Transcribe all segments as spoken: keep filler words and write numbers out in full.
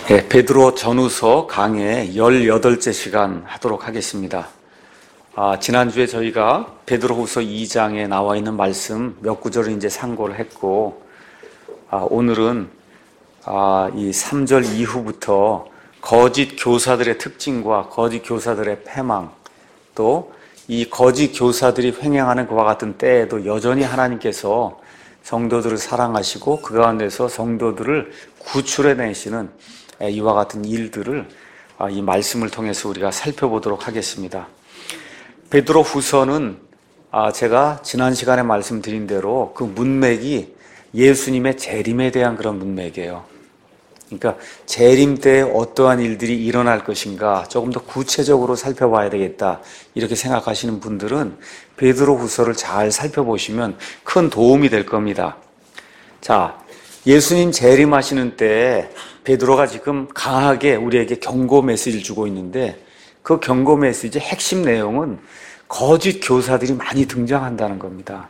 네, 베드로 전후서 강의 열여덟째 시간 하도록 하겠습니다. 아, 지난주에 저희가 베드로후서 이 장에 나와 있는 말씀 몇 구절을 이제 상고를 했고, 아, 오늘은 아, 이 삼 절 이후부터 거짓 교사들의 특징과 거짓 교사들의 패망, 또 이 거짓 교사들이 횡행하는 그와 같은 때에도 여전히 하나님께서 성도들을 사랑하시고 그 가운데서 성도들을 구출해내시는 이와 같은 일들을 이 말씀을 통해서 우리가 살펴보도록 하겠습니다. 베드로 후서는 제가 지난 시간에 말씀드린 대로 그 문맥이 예수님의 재림에 대한 그런 문맥이에요. 그러니까 재림 때 어떠한 일들이 일어날 것인가 조금 더 구체적으로 살펴봐야 되겠다 이렇게 생각하시는 분들은 베드로 후서를 잘 살펴보시면 큰 도움이 될 겁니다. 자, 예수님 재림하시는 때 베드로가 지금 강하게 우리에게 경고 메시지를 주고 있는데 그 경고 메시지의 핵심 내용은 거짓 교사들이 많이 등장한다는 겁니다.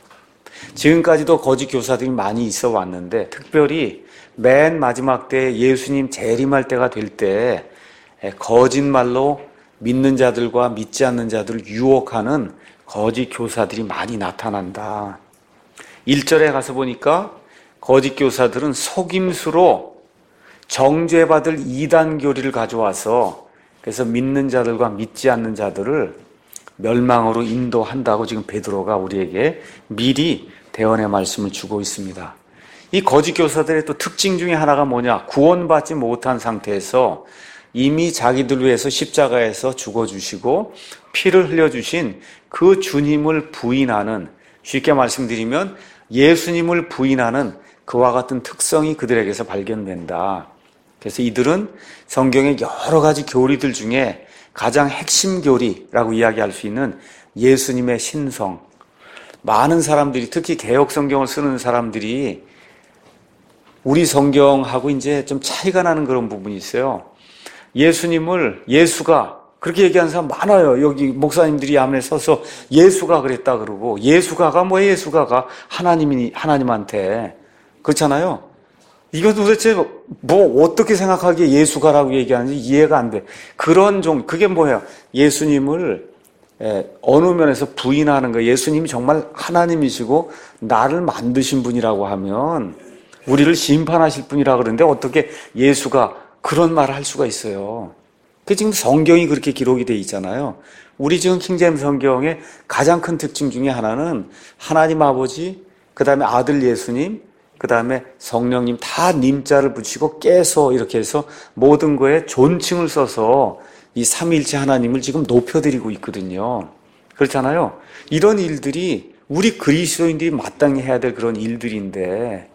지금까지도 거짓 교사들이 많이 있어 왔는데 특별히 맨 마지막 때 예수님 재림할 때가 될 때 거짓말로 믿는 자들과 믿지 않는 자들을 유혹하는 거짓 교사들이 많이 나타난다. 일 절에 가서 보니까 거짓 교사들은 속임수로 정죄받을 이단 교리를 가져와서 그래서 믿는 자들과 믿지 않는 자들을 멸망으로 인도한다고 지금 베드로가 우리에게 미리 대언의 말씀을 주고 있습니다. 이 거짓 교사들의 또 특징 중에 하나가 뭐냐? 구원받지 못한 상태에서 이미 자기들 위해서 십자가에서 죽어주시고 피를 흘려주신 그 주님을 부인하는, 쉽게 말씀드리면 예수님을 부인하는 그와 같은 특성이 그들에게서 발견된다. 그래서 이들은 성경의 여러 가지 교리들 중에 가장 핵심 교리라고 이야기할 수 있는 예수님의 신성. 많은 사람들이, 특히 개역 성경을 쓰는 사람들이 우리 성경하고 이제 좀 차이가 나는 그런 부분이 있어요. 예수님을, 예수가, 그렇게 얘기하는 사람 많아요. 여기 목사님들이 앞에 서서 예수가 그랬다 그러고, 예수가가 뭐예요? 예수가가 하나님이, 하나님한테. 그렇잖아요. 이거 도대체 뭐 어떻게 생각하기에 예수가라고 얘기하는지 이해가 안 돼. 그런 종, 그게 뭐예요? 예수님을 어느 면에서 부인하는 거예요. 예수님이 정말 하나님이시고 나를 만드신 분이라고 하면 우리를 심판하실 분이라 그러는데 어떻게 예수가 그런 말을 할 수가 있어요. 그 지금 성경이 그렇게 기록이 돼 있잖아요. 우리 지금 킹제임스 성경의 가장 큰 특징 중에 하나는 하나님 아버지, 그 다음에 아들 예수님, 그 다음에 성령님 다 님자를 붙이고 깨서 이렇게 해서 모든 거에 존칭을 써서 이 삼위일체 하나님을 지금 높여드리고 있거든요. 그렇잖아요. 이런 일들이 우리 그리스도인들이 마땅히 해야 될 그런 일들인데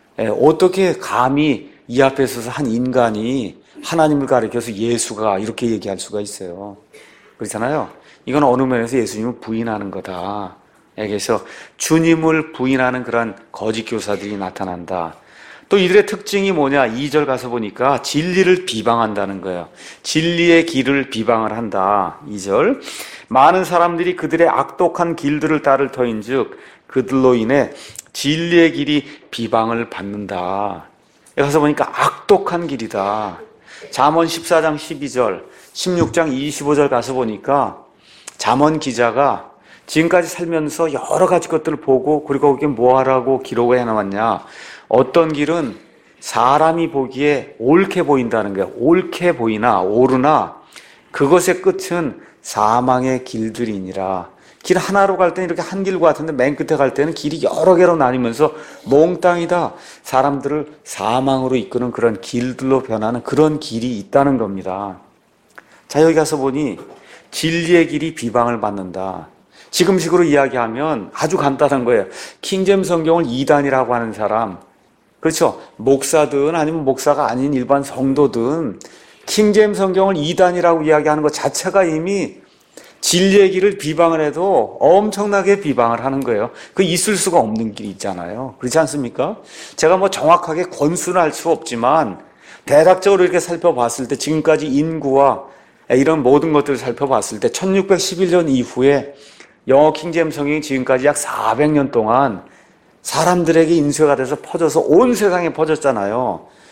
어떻게 감히 이 앞에 서서 한 인간이 하나님을 가리켜서 예수가 이렇게 얘기할 수가 있어요. 그렇잖아요. 이건 어느 면에서 예수님을 부인하는 거다. 그래서 주님을 부인하는 그런 거짓 교사들이 나타난다. 또 이들의 특징이 뭐냐? 이 절 가서 보니까 진리를 비방한다는 거예요. 진리의 길을 비방을 한다. 이 절. 많은 사람들이 그들의 악독한 길들을 따를 터인즉 그들로 인해 진리의 길이 비방을 받는다. 여기 가서 보니까 악독한 길이다. 잠언 십사 장 십이 절, 십육 장 이십오 절 가서 보니까 잠언 기자가 지금까지 살면서 여러 가지 것들을 보고 그리고 거기에 뭐하라고 기록을 해놨냐. 어떤 길은 사람이 보기에 옳게 보인다는 거야. 옳게 보이나 옳으나 그것의 끝은 사망의 길들이니라. 길 하나로 갈 때는 이렇게 한 길 같은데 맨 끝에 갈 때는 길이 여러 개로 나뉘면서 몽땅이다. 사람들을 사망으로 이끄는 그런 길들로 변하는 그런 길이 있다는 겁니다. 자, 여기 가서 보니 진리의 길이 비방을 받는다. 지금식으로 이야기하면 아주 간단한 거예요. 킹제임스 성경을 이단이라고 하는 사람, 그렇죠? 목사든 아니면 목사가 아닌 일반 성도든 킹제임스 성경을 이단이라고 이야기하는 것 자체가 이미 진리의 길을 비방을 해도 엄청나게 비방을 하는 거예요. 그 있을 수가 없는 길이 있잖아요. 그렇지 않습니까? 제가 뭐 정확하게 권수는 할 수 없지만 대략적으로 이렇게 살펴봤을 때 지금까지 인구와 이런 모든 것들을 살펴봤을 때 천육백십일 년 이후에 영어 킹제임스 성경이 지금까지 약 사백 년 동안 사람들에게 인쇄가 돼서 퍼져서 온 세상에 퍼졌잖아요.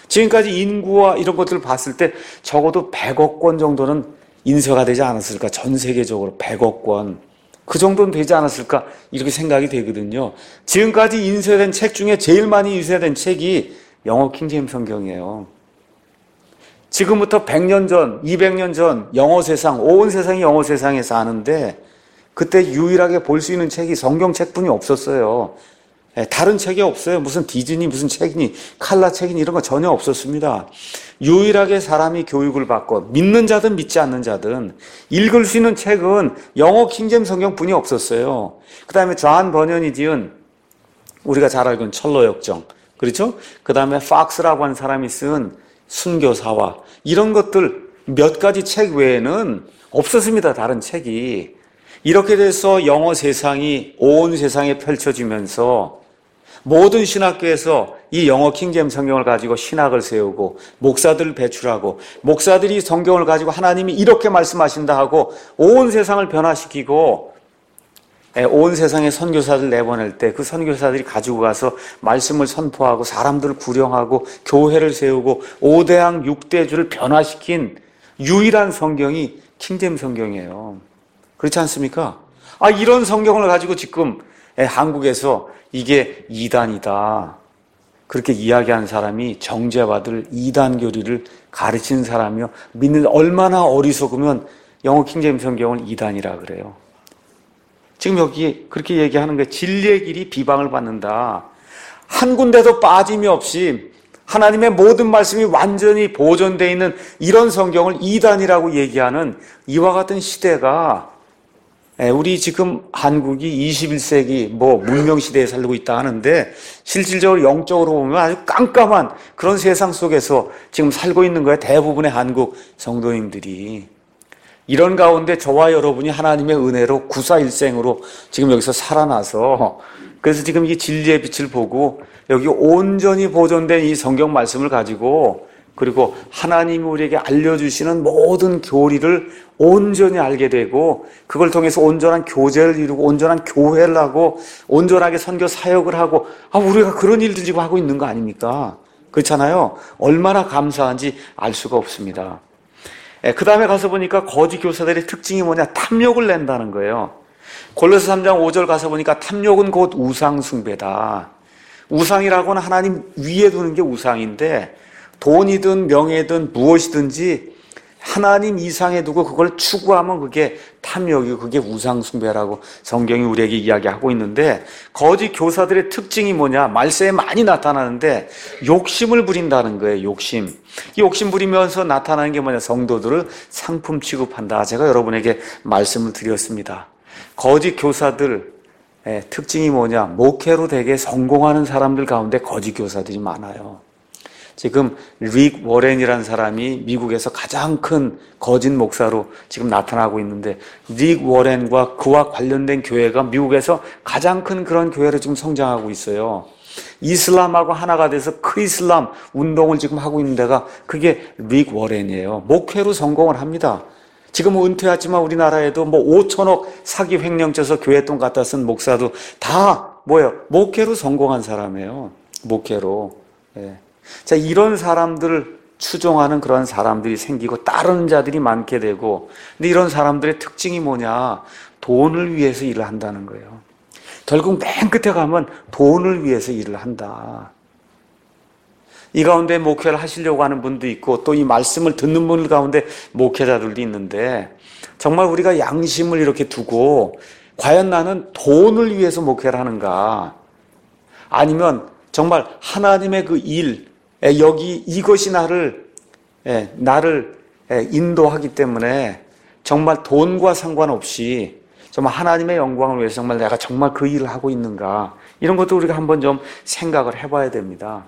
지금까지 인구와 이런 것들을 봤을 때 적어도 백억 권 정도는 인쇄가 되지 않았을까? 전 세계적으로 백억 권. 그 정도는 되지 않았을까? 이렇게 생각이 되거든요. 지금까지 인쇄된 책 중에 제일 많이 인쇄된 책이 영어 킹제임스 성경이에요. 지금부터 백 년 전, 이백 년 전 영어 세상, 온 세상이 영어 세상에 사는데 그때 유일하게 볼 수 있는 책이 성경책뿐이 없었어요. 다른 책이 없어요. 무슨 디즈니 무슨 책이니 칼라 책이니 이런 거 전혀 없었습니다. 유일하게 사람이 교육을 받고 믿는 자든 믿지 않는 자든 읽을 수 있는 책은 영어 킹제임스 성경뿐이 없었어요. 그 다음에 존 버년이 지은 우리가 잘 알고 있는 철로 역정, 그렇죠? 그 다음에 팍스라고 하는 사람이 쓴 순교사와 이런 것들 몇 가지 책 외에는 없었습니다. 다른 책이. 이렇게 돼서 영어 세상이 온 세상에 펼쳐지면서 모든 신학교에서 이 영어 킹제임스 성경을 가지고 신학을 세우고 목사들을 배출하고 목사들이 성경을 가지고 하나님이 이렇게 말씀하신다 하고 온 세상을 변화시키고 온 세상에 선교사들 내보낼 때 그 선교사들이 가지고 가서 말씀을 선포하고 사람들을 구령하고 교회를 세우고 오대양 육대주를 변화시킨 유일한 성경이 킹제임스 성경이에요. 그렇지 않습니까? 아, 이런 성경을 가지고 지금 한국에서 이게 이단이다 그렇게 이야기하는 사람이 정죄받을 이단 교리를 가르치는 사람이요. 믿는 얼마나 어리석으면 영어 킹제임스 성경을 이단이라 그래요. 지금 여기 그렇게 얘기하는 게 진리의 길이 비방을 받는다. 한 군데도 빠짐이 없이 하나님의 모든 말씀이 완전히 보존되어 있는 이런 성경을 이단이라고 얘기하는 이와 같은 시대가 우리 지금 한국이 이십일 세기 뭐 문명 시대에 살고 있다 하는데 실질적으로 영적으로 보면 아주 깜깜한 그런 세상 속에서 지금 살고 있는 거예요. 대부분의 한국 성도님들이. 이런 가운데 저와 여러분이 하나님의 은혜로 구사일생으로 지금 여기서 살아나서 그래서 지금 이 진리의 빛을 보고 여기 온전히 보존된 이 성경 말씀을 가지고 그리고 하나님이 우리에게 알려주시는 모든 교리를 온전히 알게 되고 그걸 통해서 온전한 교제를 이루고 온전한 교회를 하고 온전하게 선교 사역을 하고 아 우리가 그런 일들 지금 하고 있는 거 아닙니까? 그렇잖아요. 얼마나 감사한지 알 수가 없습니다. 그 다음에 가서 보니까 거짓 교사들의 특징이 뭐냐? 탐욕을 낸다는 거예요. 골로새 삼 장 오 절 가서 보니까 탐욕은 곧 우상 숭배다. 우상이라고는 하나님 위에 두는 게 우상인데 돈이든 명예든 무엇이든지 하나님 이상에 두고 그걸 추구하면 그게 탐욕이고 그게 우상 숭배라고 성경이 우리에게 이야기하고 있는데 거짓 교사들의 특징이 뭐냐? 말세에 많이 나타나는데 욕심을 부린다는 거예요. 욕심. 이 욕심 부리면서 나타나는 게 뭐냐? 성도들을 상품 취급한다. 제가 여러분에게 말씀을 드렸습니다. 거짓 교사들 특징이 뭐냐? 목회로 되게 성공하는 사람들 가운데 거짓 교사들이 많아요. 지금 릭 워렌이라는 사람이 미국에서 가장 큰 거짓 목사로 지금 나타나고 있는데 릭 워렌과 그와 관련된 교회가 미국에서 가장 큰 그런 교회로 지금 성장하고 있어요. 이슬람하고 하나가 돼서 크이슬람 운동을 지금 하고 있는 데가 그게 릭 워렌이에요. 목회로 성공을 합니다. 지금 은퇴했지만 우리나라에도 뭐 오천억 사기 횡령죄서 교회 돈 갖다 쓴 목사도 다 뭐예요? 목회로 성공한 사람이에요. 목회로. 예. 자, 이런 사람들을 추종하는 그런 사람들이 생기고 따르는 자들이 많게 되고 근데 이런 사람들의 특징이 뭐냐? 돈을 위해서 일을 한다는 거예요. 결국 맨 끝에 가면 돈을 위해서 일을 한다. 이 가운데 목회를 하시려고 하는 분도 있고 또 이 말씀을 듣는 분들 가운데 목회자들도 있는데 정말 우리가 양심을 이렇게 두고 과연 나는 돈을 위해서 목회를 하는가? 아니면 정말 하나님의 그 일, 여기 이것이 나를, 나를 인도하기 때문에 정말 돈과 상관없이 정말 하나님의 영광을 위해서 정말 내가 정말 그 일을 하고 있는가? 이런 것도 우리가 한번 좀 생각을 해봐야 됩니다.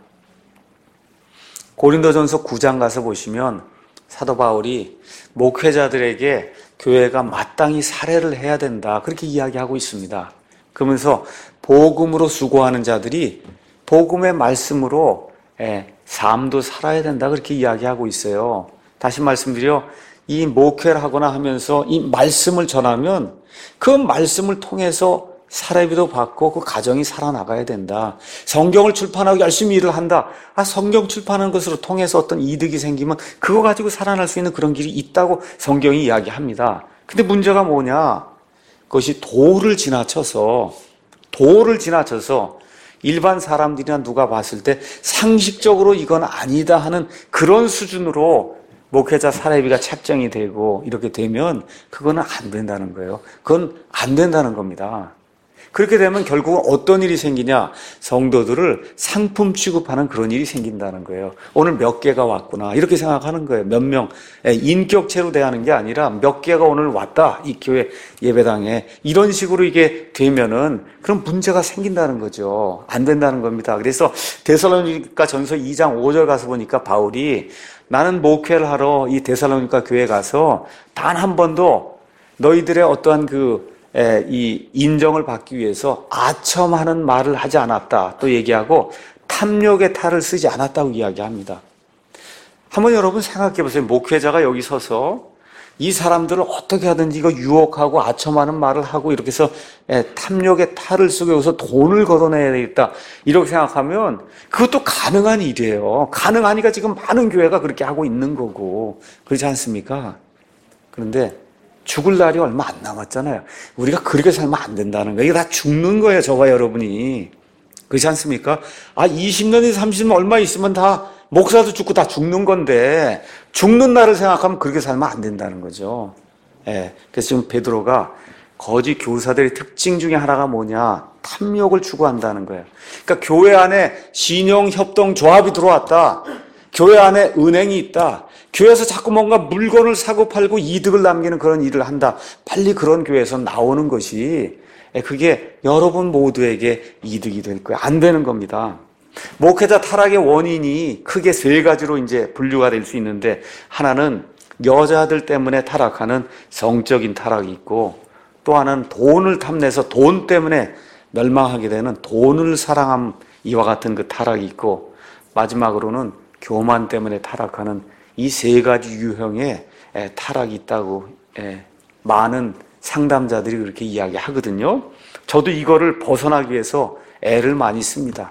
고린도전서 구 장 가서 보시면 사도 바울이 목회자들에게 교회가 마땅히 살해를 해야 된다. 그렇게 이야기하고 있습니다. 그러면서 복음으로 수고하는 자들이 복음의 말씀으로 예, 삶도 살아야 된다. 그렇게 이야기하고 있어요. 다시 말씀드려 이 목회를 하거나 하면서 이 말씀을 전하면 그 말씀을 통해서 사례비도 받고 그 가정이 살아나가야 된다. 성경을 출판하고 열심히 일을 한다. 아, 성경 출판하는 것으로 통해서 어떤 이득이 생기면 그거 가지고 살아날 수 있는 그런 길이 있다고 성경이 이야기합니다. 근데 문제가 뭐냐? 그것이 도를 지나쳐서 도를 지나쳐서 일반 사람들이나 누가 봤을 때 상식적으로 이건 아니다 하는 그런 수준으로 목회자 사례비가 책정이 되고 이렇게 되면 그거는 안 된다는 거예요. 그건 안 된다는 겁니다. 그렇게 되면 결국은 어떤 일이 생기냐? 성도들을 상품 취급하는 그런 일이 생긴다는 거예요. 오늘 몇 개가 왔구나 이렇게 생각하는 거예요. 몇 명 인격체로 대하는 게 아니라 몇 개가 오늘 왔다 이 교회 예배당에 이런 식으로 이게 되면은 그런 문제가 생긴다는 거죠. 안 된다는 겁니다. 그래서 데살로니가 전서 이 장 오 절 가서 보니까 바울이 나는 목회를 하러 이 데살로니가 교회에 가서 단 한 번도 너희들의 어떠한 그 이 인정을 받기 위해서 아첨하는 말을 하지 않았다. 또 얘기하고 탐욕의 탈을 쓰지 않았다고 이야기합니다. 한번 여러분 생각해 보세요. 목회자가 여기 서서 이 사람들을 어떻게 하든지 이거 유혹하고 아첨하는 말을 하고 이렇게 해서 탐욕의 탈을 쓰고 여기서 돈을 걷어내야 되겠다. 이렇게 생각하면 그것도 가능한 일이에요. 가능하니까 지금 많은 교회가 그렇게 하고 있는 거고. 그렇지 않습니까? 그런데 죽을 날이 얼마 안 남았잖아요. 우리가 그렇게 살면 안 된다는 거예요. 이게 다 죽는 거예요, 저와 여러분이. 그렇지 않습니까? 아, 이십 년이 삼십 년 얼마 있으면 다 목사도 죽고 다 죽는 건데 죽는 날을 생각하면 그렇게 살면 안 된다는 거죠. 예. 그래서 지금 베드로가 거짓 교사들의 특징 중에 하나가 뭐냐? 탐욕을 추구한다는 거예요. 그러니까 교회 안에 신용 협동 조합이 들어왔다. 교회 안에 은행이 있다. 교회에서 자꾸 뭔가 물건을 사고 팔고 이득을 남기는 그런 일을 한다. 빨리 그런 교회에서 나오는 것이 그게 여러분 모두에게 이득이 될 거예요. 안 되는 겁니다. 목회자 타락의 원인이 크게 세 가지로 이제 분류가 될 수 있는데 하나는 여자들 때문에 타락하는 성적인 타락이 있고 또 하나는 돈을 탐내서 돈 때문에 멸망하게 되는 돈을 사랑함 이와 같은 그 타락이 있고 마지막으로는 교만 때문에 타락하는 이 세 가지 유형의 타락이 있다고 많은 상담자들이 그렇게 이야기하거든요. 저도 이거를 벗어나기 위해서 애를 많이 씁니다.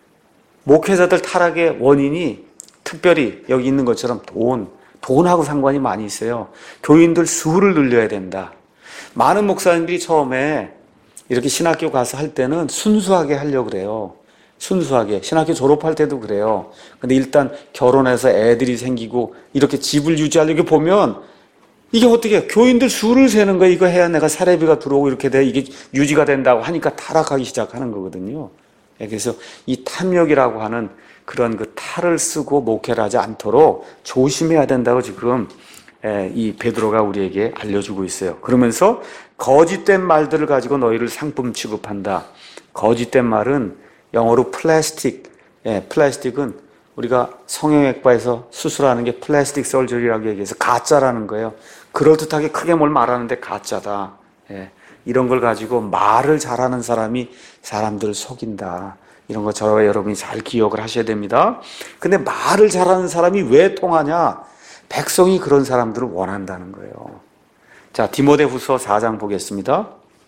목회자들 타락의 원인이 특별히 여기 있는 것처럼 돈, 돈하고 상관이 많이 있어요. 교인들 수를 늘려야 된다. 많은 목사님들이 처음에 이렇게 신학교 가서 할 때는 순수하게 하려고 그래요. 순수하게. 신학교 졸업할 때도 그래요. 근데 일단 결혼해서 애들이 생기고 이렇게 집을 유지하려고 보면 이게 어떻게 해요? 교인들 수를 세는 거예요. 이거 해야 내가 사례비가 들어오고 이렇게 돼 이게 유지가 된다고 하니까 타락하기 시작하는 거거든요. 그래서 이 탐욕이라고 하는 그런 그 탈을 쓰고 목회를 하지 않도록 조심해야 된다고 지금 이 베드로가 우리에게 알려주고 있어요. 그러면서 거짓된 말들을 가지고 너희를 상품 취급한다. 거짓된 말은 영어로 플라스틱, 예, 플라스틱은 우리가 성형외과에서 수술하는 게 플라스틱 설저리라고 얘기해서 가짜라는 거예요. 그럴듯하게 크게 뭘 말하는데 가짜다. 예, 이런 걸 가지고 말을 잘하는 사람이 사람들을 속인다. 이런 거 저와 여러분이 잘 기억을 하셔야 됩니다. 근데 말을 잘하는 사람이 왜 통하냐? 백성이 그런 사람들을 원한다는 거예요. 자, 디모데후서 사 장 보겠습니다.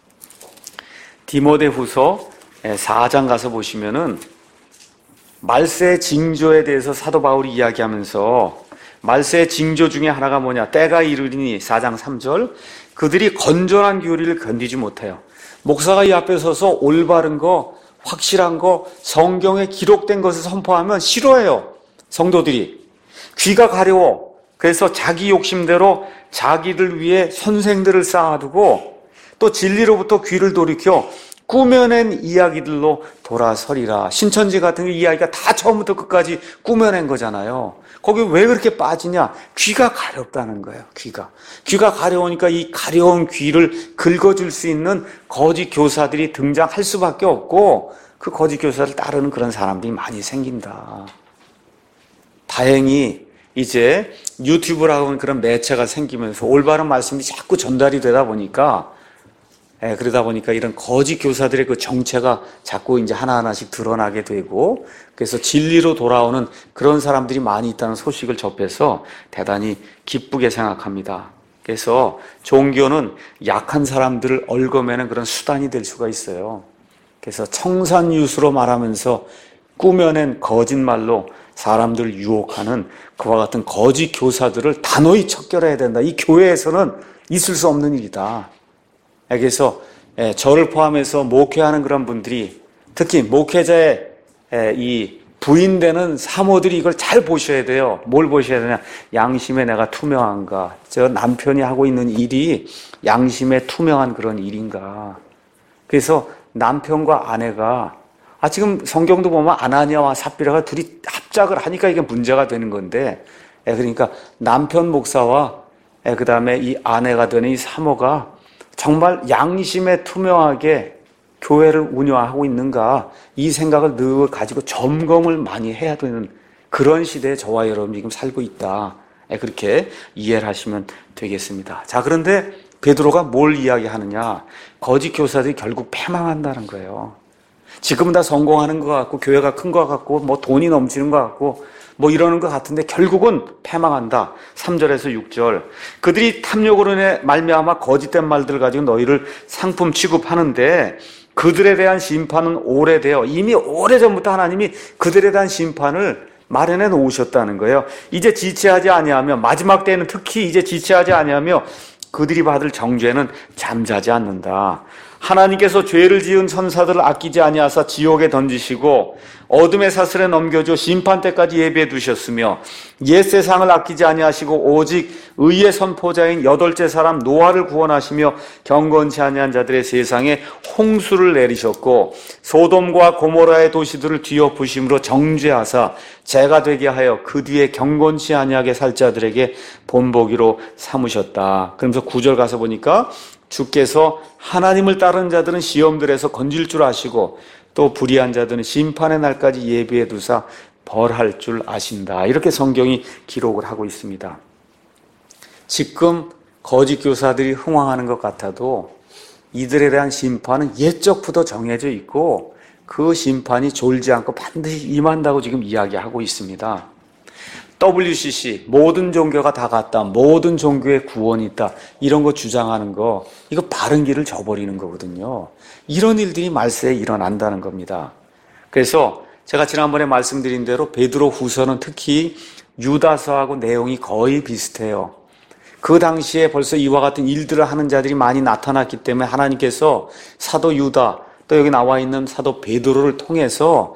디모데후서 사 장 가서 보시면은 말세 징조에 대해서 사도 바울이 이야기하면서 말세 징조 중에 하나가 뭐냐? 때가 이르리니 사 장 삼 절 그들이 건전한 교리를 견디지 못해요. 목사가 이 앞에 서서 올바른 거, 확실한 거, 성경에 기록된 것을 선포하면 싫어해요. 성도들이. 귀가 가려워. 그래서 자기 욕심대로 자기들 위해 선생들을 쌓아두고 또 진리로부터 귀를 돌이켜 꾸며낸 이야기들로 돌아서리라. 신천지 같은 이야기가 다 처음부터 끝까지 꾸며낸 거잖아요. 거기 왜 그렇게 빠지냐? 귀가 가렵다는 거예요. 귀가. 귀가 가려우니까 이 가려운 귀를 긁어줄 수 있는 거짓 교사들이 등장할 수밖에 없고 그 거짓 교사를 따르는 그런 사람들이 많이 생긴다. 다행히 이제 유튜브라고 하는 그런 매체가 생기면서 올바른 말씀이 자꾸 전달이 되다 보니까 예, 그러다 보니까 이런 거짓 교사들의 그 정체가 자꾸 이제 하나하나씩 드러나게 되고, 그래서 진리로 돌아오는 그런 사람들이 많이 있다는 소식을 접해서 대단히 기쁘게 생각합니다. 그래서 종교는 약한 사람들을 얽어매는 그런 수단이 될 수가 있어요. 그래서 청산유수로 말하면서 꾸며낸 거짓말로 사람들을 유혹하는 그와 같은 거짓 교사들을 단호히 척결해야 된다. 이 교회에서는 있을 수 없는 일이다. 그래서 저를 포함해서 목회하는 그런 분들이 특히 목회자의 이 부인되는 사모들이 이걸 잘 보셔야 돼요. 뭘 보셔야 되냐? 양심에 내가 투명한가? 저 남편이 하고 있는 일이 양심에 투명한 그런 일인가? 그래서 남편과 아내가 아 지금 성경도 보면 아나니아와 삽비라가 둘이 합작을 하니까 이게 문제가 되는 건데, 그러니까 남편 목사와 그 다음에 이 아내가 되는 이 사모가 정말 양심에 투명하게 교회를 운영하고 있는가, 이 생각을 늘 가지고 점검을 많이 해야 되는 그런 시대에 저와 여러분이 지금 살고 있다. 그렇게 이해를 하시면 되겠습니다. 자, 그런데 베드로가 뭘 이야기하느냐? 거짓 교사들이 결국 패망한다는 거예요. 지금은 다 성공하는 것 같고 교회가 큰 것 같고 뭐 돈이 넘치는 것 같고 뭐 이러는 것 같은데 결국은 패망한다. 삼 절에서 육 절. 그들이 탐욕으로 인해 말미암아 거짓된 말들을 가지고 너희를 상품 취급하는데 그들에 대한 심판은 오래되어 이미 오래전부터 하나님이 그들에 대한 심판을 마련해 놓으셨다는 거예요. 이제 지체하지 아니하며, 마지막 때에는 특히 이제 지체하지 아니하며 그들이 받을 정죄는 잠자지 않는다. 하나님께서 죄를 지은 천사들을 아끼지 아니하사 지옥에 던지시고 어둠의 사슬에 넘겨줘 심판 때까지 예비해 두셨으며 옛 세상을 아끼지 아니하시고 오직 의의 선포자인 여덟째 사람 노아를 구원하시며 경건치 아니한 자들의 세상에 홍수를 내리셨고 소돔과 고모라의 도시들을 뒤엎으심으로 정죄하사 죄가 되게 하여 그 뒤에 경건치 아니하게 살 자들에게 본보기로 삼으셨다. 그러면서 구 절 가서 보니까 주께서 하나님을 따르는 자들은 시험들에서 건질 줄 아시고 또 불의한 자들은 심판의 날까지 예비해 두사 벌할 줄 아신다. 이렇게 성경이 기록을 하고 있습니다. 지금 거짓 교사들이 흥황하는 것 같아도 이들에 대한 심판은 옛적부터 정해져 있고 그 심판이 졸지 않고 반드시 임한다고 지금 이야기하고 있습니다. 더블유씨씨, 모든 종교가 다 같다, 모든 종교에 구원이 있다, 이런 거 주장하는 거, 이거 바른 길을 저버리는 거거든요. 이런 일들이 말세에 일어난다는 겁니다. 그래서 제가 지난번에 말씀드린 대로 베드로 후서는 특히 유다서하고 내용이 거의 비슷해요. 그 당시에 벌써 이와 같은 일들을 하는 자들이 많이 나타났기 때문에 하나님께서 사도 유다, 또 여기 나와 있는 사도 베드로를 통해서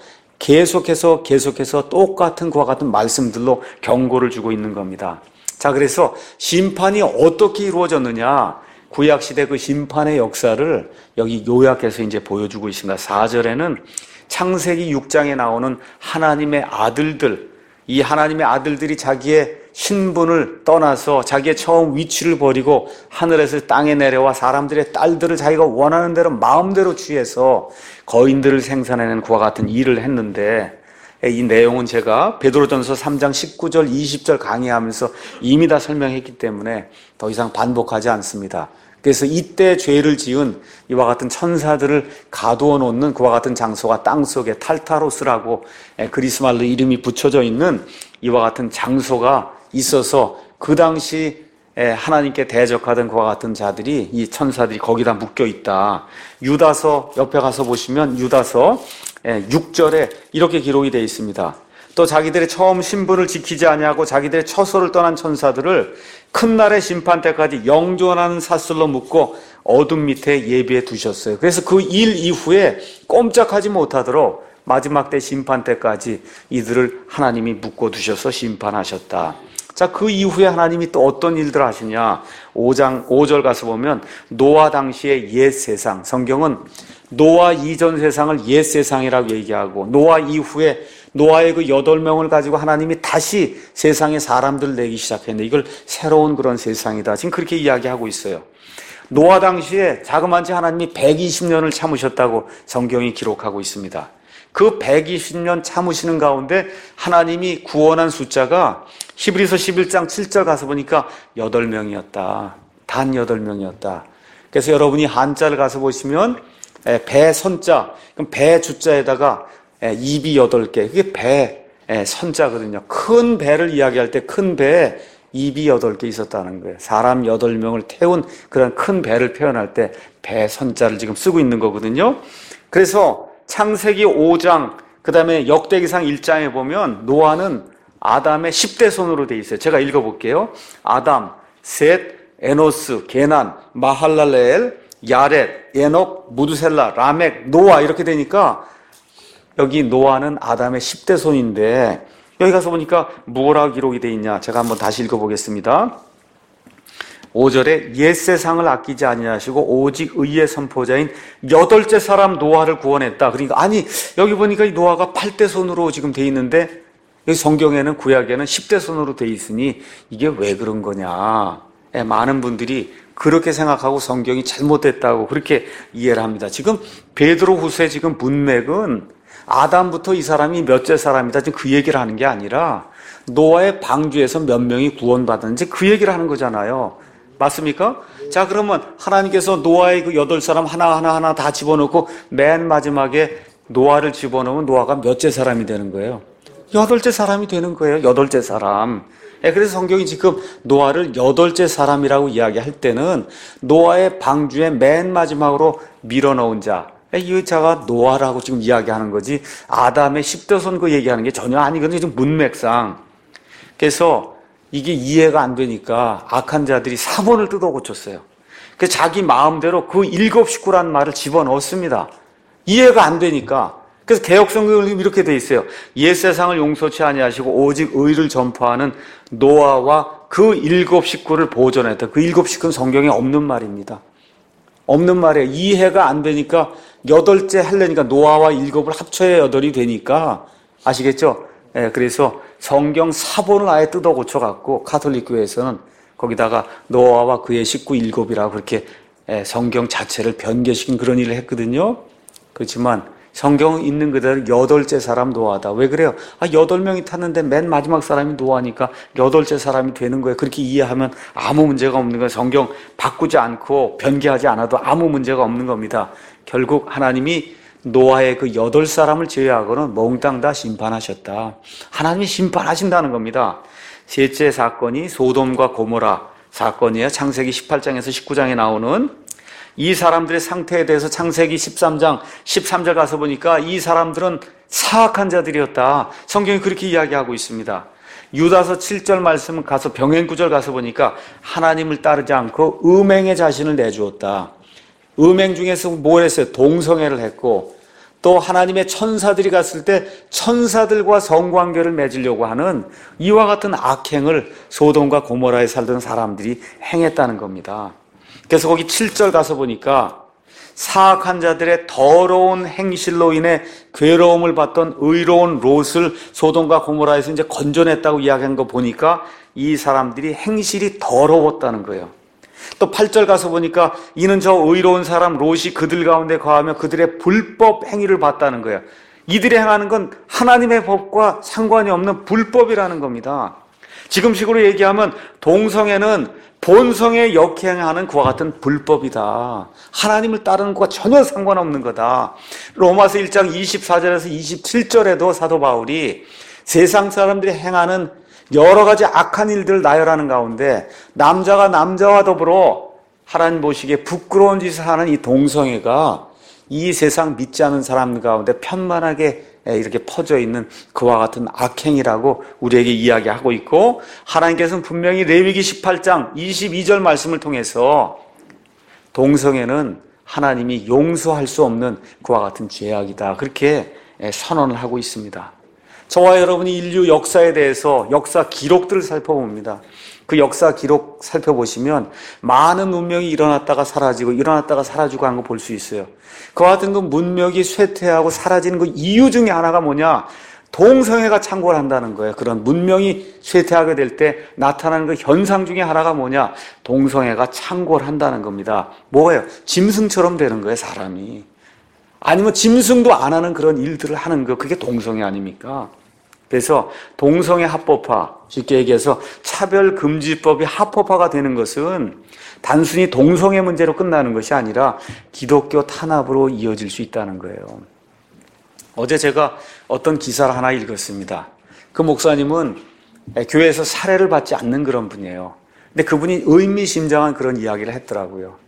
계속해서 계속해서 똑같은 그와 같은 말씀들로 경고를 주고 있는 겁니다. 자, 그래서 심판이 어떻게 이루어졌느냐? 구약시대 그 심판의 역사를 여기 요약해서 이제 보여주고 있습니다. 사 절에는 창세기 육 장에 나오는 하나님의 아들들, 이 하나님의 아들들이 자기의 신분을 떠나서 자기의 처음 위치를 버리고 하늘에서 땅에 내려와 사람들의 딸들을 자기가 원하는 대로 마음대로 취해서 거인들을 생산해낸 그와 같은 일을 했는데, 이 내용은 제가 베드로전서 삼 장 십구 절 이십 절 강의하면서 이미 다 설명했기 때문에 더 이상 반복하지 않습니다. 그래서 이때 죄를 지은 이와 같은 천사들을 가두어 놓는 그와 같은 장소가 땅속에 탈타로스라고 그리스 말로 이름이 붙여져 있는 이와 같은 장소가 있어서 그 당시 하나님께 대적하던 그와 같은 자들이, 이 천사들이 거기다 묶여 있다. 유다서 옆에 가서 보시면 유다서 육 절에 이렇게 기록이 되어 있습니다. 또 자기들의 처음 신분을 지키지 아니하고 자기들의 처소를 떠난 천사들을 큰 날의 심판 때까지 영존하는 사슬로 묶고 어둠 밑에 예비해 두셨어요. 그래서 그 일 이후에 꼼짝하지 못하도록 마지막 때 심판 때까지 이들을 하나님이 묶어 두셔서 심판하셨다. 자, 그 이후에 하나님이 또 어떤 일들을 하시냐? 오 장 오 절 가서 보면 노아 당시의 옛 세상, 성경은 노아 이전 세상을 옛 세상이라고 얘기하고 노아 이후에 노아의 그 여덟 명을 가지고 하나님이 다시 세상에 사람들을 내기 시작했는데 이걸 새로운 그런 세상이다. 지금 그렇게 이야기하고 있어요. 노아 당시에 자그마치 하나님이 백이십 년을 참으셨다고 성경이 기록하고 있습니다. 그 백이십 년 참으시는 가운데 하나님이 구원한 숫자가 히브리서 십일 장 칠 절 가서 보니까 여덟 명이었다. 단 여덟 명이었다. 그래서 여러분이 한자를 가서 보시면 배 선자, 그럼 배 주자에다가 입이 여덟 개, 그게 배 선자거든요. 큰 배를 이야기할 때 큰 배에 입이 여덟 개 있었다는 거예요. 사람 여덟 명을 태운 그런 큰 배를 표현할 때 배 선자를 지금 쓰고 있는 거거든요. 그래서 창세기 오 장, 그 다음에 역대기상 일 장에 보면 노아는 아담의 십 대 손으로 돼 있어요. 제가 읽어볼게요. 아담, 셋, 에노스, 게난, 마할랄레엘, 야렛, 에녹, 무두셀라, 라멕, 노아 이렇게 되니까 여기 노아는 아담의 십 대 손인데 여기 가서 보니까 뭐라고 기록이 돼 있냐. 제가 한번 다시 읽어보겠습니다. 오 절에 옛 세상을 아끼지 아니하시고 오직 의의 선포자인 여덟째 사람 노아를 구원했다. 그러니까 아니 여기 보니까 이 노아가 팔 대 손으로 지금 돼 있는데 여기 성경에는 구약에는 십 대 손으로 돼 있으니 이게 왜 그런 거냐. 예, 많은 분들이 그렇게 생각하고 성경이 잘못됐다고 그렇게 이해를 합니다. 지금 베드로후서의 지금 문맥은 아담부터 이 사람이 몇째 사람이다 지금 그 얘기를 하는 게 아니라 노아의 방주에서 몇 명이 구원받았는지 그 얘기를 하는 거잖아요. 맞습니까? 자, 그러면 하나님께서 노아의 그 여덟 사람 하나하나 하나 다 집어넣고 맨 마지막에 노아를 집어넣으면 노아가 몇째 사람이 되는 거예요? 여덟째 사람이 되는 거예요. 여덟째 사람. 그래서 성경이 지금 노아를 여덟째 사람이라고 이야기할 때는 노아의 방주에 맨 마지막으로 밀어넣은 자, 이 자가 노아라고 지금 이야기하는 거지 아담의 십 대 손 그 얘기하는 게 전혀 아니거든요. 지금 문맥상. 그래서 이게 이해가 안 되니까 악한 자들이 사본을 뜯어 고쳤어요. 그래서 자기 마음대로 그 일곱 식구란 말을 집어넣었습니다. 이해가 안 되니까. 그래서 개역성경은 이렇게 돼 있어요. 옛 세상을 용서치 아니하시고 오직 의를 전파하는 노아와 그 일곱 식구를 보존했다. 그 일곱 식구는 성경에 없는 말입니다. 없는 말이에요. 이해가 안 되니까 여덟째 하려니까 노아와 일곱을 합쳐야 여덟이 되니까 아시겠죠? 예, 그래서 성경 사본을 아예 뜯어 고쳐갖고 가톨릭 교회에서는 거기다가 노아와 그의 식구 일곱이라고 그렇게 예, 성경 자체를 변개시킨 그런 일을 했거든요. 그렇지만 성경은 있는 그대로 여덟째 사람 노아다. 왜 그래요? 아, 여덟 명이 탔는데 맨 마지막 사람이 노아니까 여덟째 사람이 되는 거예요. 그렇게 이해하면 아무 문제가 없는 거예요. 성경 바꾸지 않고 변개하지 않아도 아무 문제가 없는 겁니다. 결국 하나님이 노아의 그 여덟 사람을 제외하고는 몽땅 다 심판하셨다. 하나님이 심판하신다는 겁니다. 셋째 사건이 소돔과 고모라 사건이에요. 창세기 십팔 장에서 십구 장에 나오는 이 사람들의 상태에 대해서 창세기 십삼 장 십삼 절 가서 보니까 이 사람들은 사악한 자들이었다. 성경이 그렇게 이야기하고 있습니다. 유다서 칠 절 말씀 가서 병행 구절 가서 보니까 하나님을 따르지 않고 음행의 자신을 내주었다. 음행 중에서 뭘 했어요? 동성애를 했고 또 하나님의 천사들이 갔을 때 천사들과 성관계를 맺으려고 하는 이와 같은 악행을 소돔과 고모라에 살던 사람들이 행했다는 겁니다. 그래서 거기 칠 절 가서 보니까 사악한 자들의 더러운 행실로 인해 괴로움을 받던 의로운 롯을 소돔과 고모라에서 이제 건져냈다고 이야기한 거 보니까 이 사람들이 행실이 더러웠다는 거예요. 또 팔 절 가서 보니까 이는 저 의로운 사람 롯이 그들 가운데 거하며 그들의 불법 행위를 봤다는 거예요. 이들이 행하는 건 하나님의 법과 상관이 없는 불법이라는 겁니다. 지금식으로 얘기하면 동성애는 본성에 역행하는 그와 같은 불법이다. 하나님을 따르는 것과 전혀 상관없는 거다. 로마서 일 장 이십사 절에서 이십칠 절에도 사도 바울이 세상 사람들이 행하는 여러 가지 악한 일들을 나열하는 가운데 남자가 남자와 더불어 하나님 보시기에 부끄러운 짓을 하는 이 동성애가 이 세상 믿지 않은 사람들 가운데 편만하게 이렇게 퍼져 있는 그와 같은 악행이라고 우리에게 이야기하고 있고, 하나님께서는 분명히 레위기 십팔 장 이십이 절 말씀을 통해서 동성애는 하나님이 용서할 수 없는 그와 같은 죄악이다, 그렇게 선언을 하고 있습니다. 저와 여러분이 인류 역사에 대해서 역사 기록들을 살펴봅니다. 그 역사 기록 살펴보시면 많은 문명이 일어났다가 사라지고 일어났다가 사라지고 한 거 볼 수 있어요. 그와 같은 그 문명이 쇠퇴하고 사라지는 그 이유 중에 하나가 뭐냐? 동성애가 창궐 한다는 거예요. 그런 문명이 쇠퇴하게 될 때 나타나는 그 현상 중에 하나가 뭐냐? 동성애가 창궐한다는 겁니다. 뭐예요? 짐승처럼 되는 거예요, 사람이. 아니면 짐승도 안 하는 그런 일들을 하는 거, 그게 동성애 아닙니까? 그래서 동성애 합법화, 쉽게 얘기해서 차별금지법이 합법화가 되는 것은 단순히 동성애 문제로 끝나는 것이 아니라 기독교 탄압으로 이어질 수 있다는 거예요. 어제 제가 어떤 기사를 하나 읽었습니다. 그 목사님은 교회에서 살해를 받지 않는 그런 분이에요. 근데 그분이 의미심장한 그런 이야기를 했더라고요.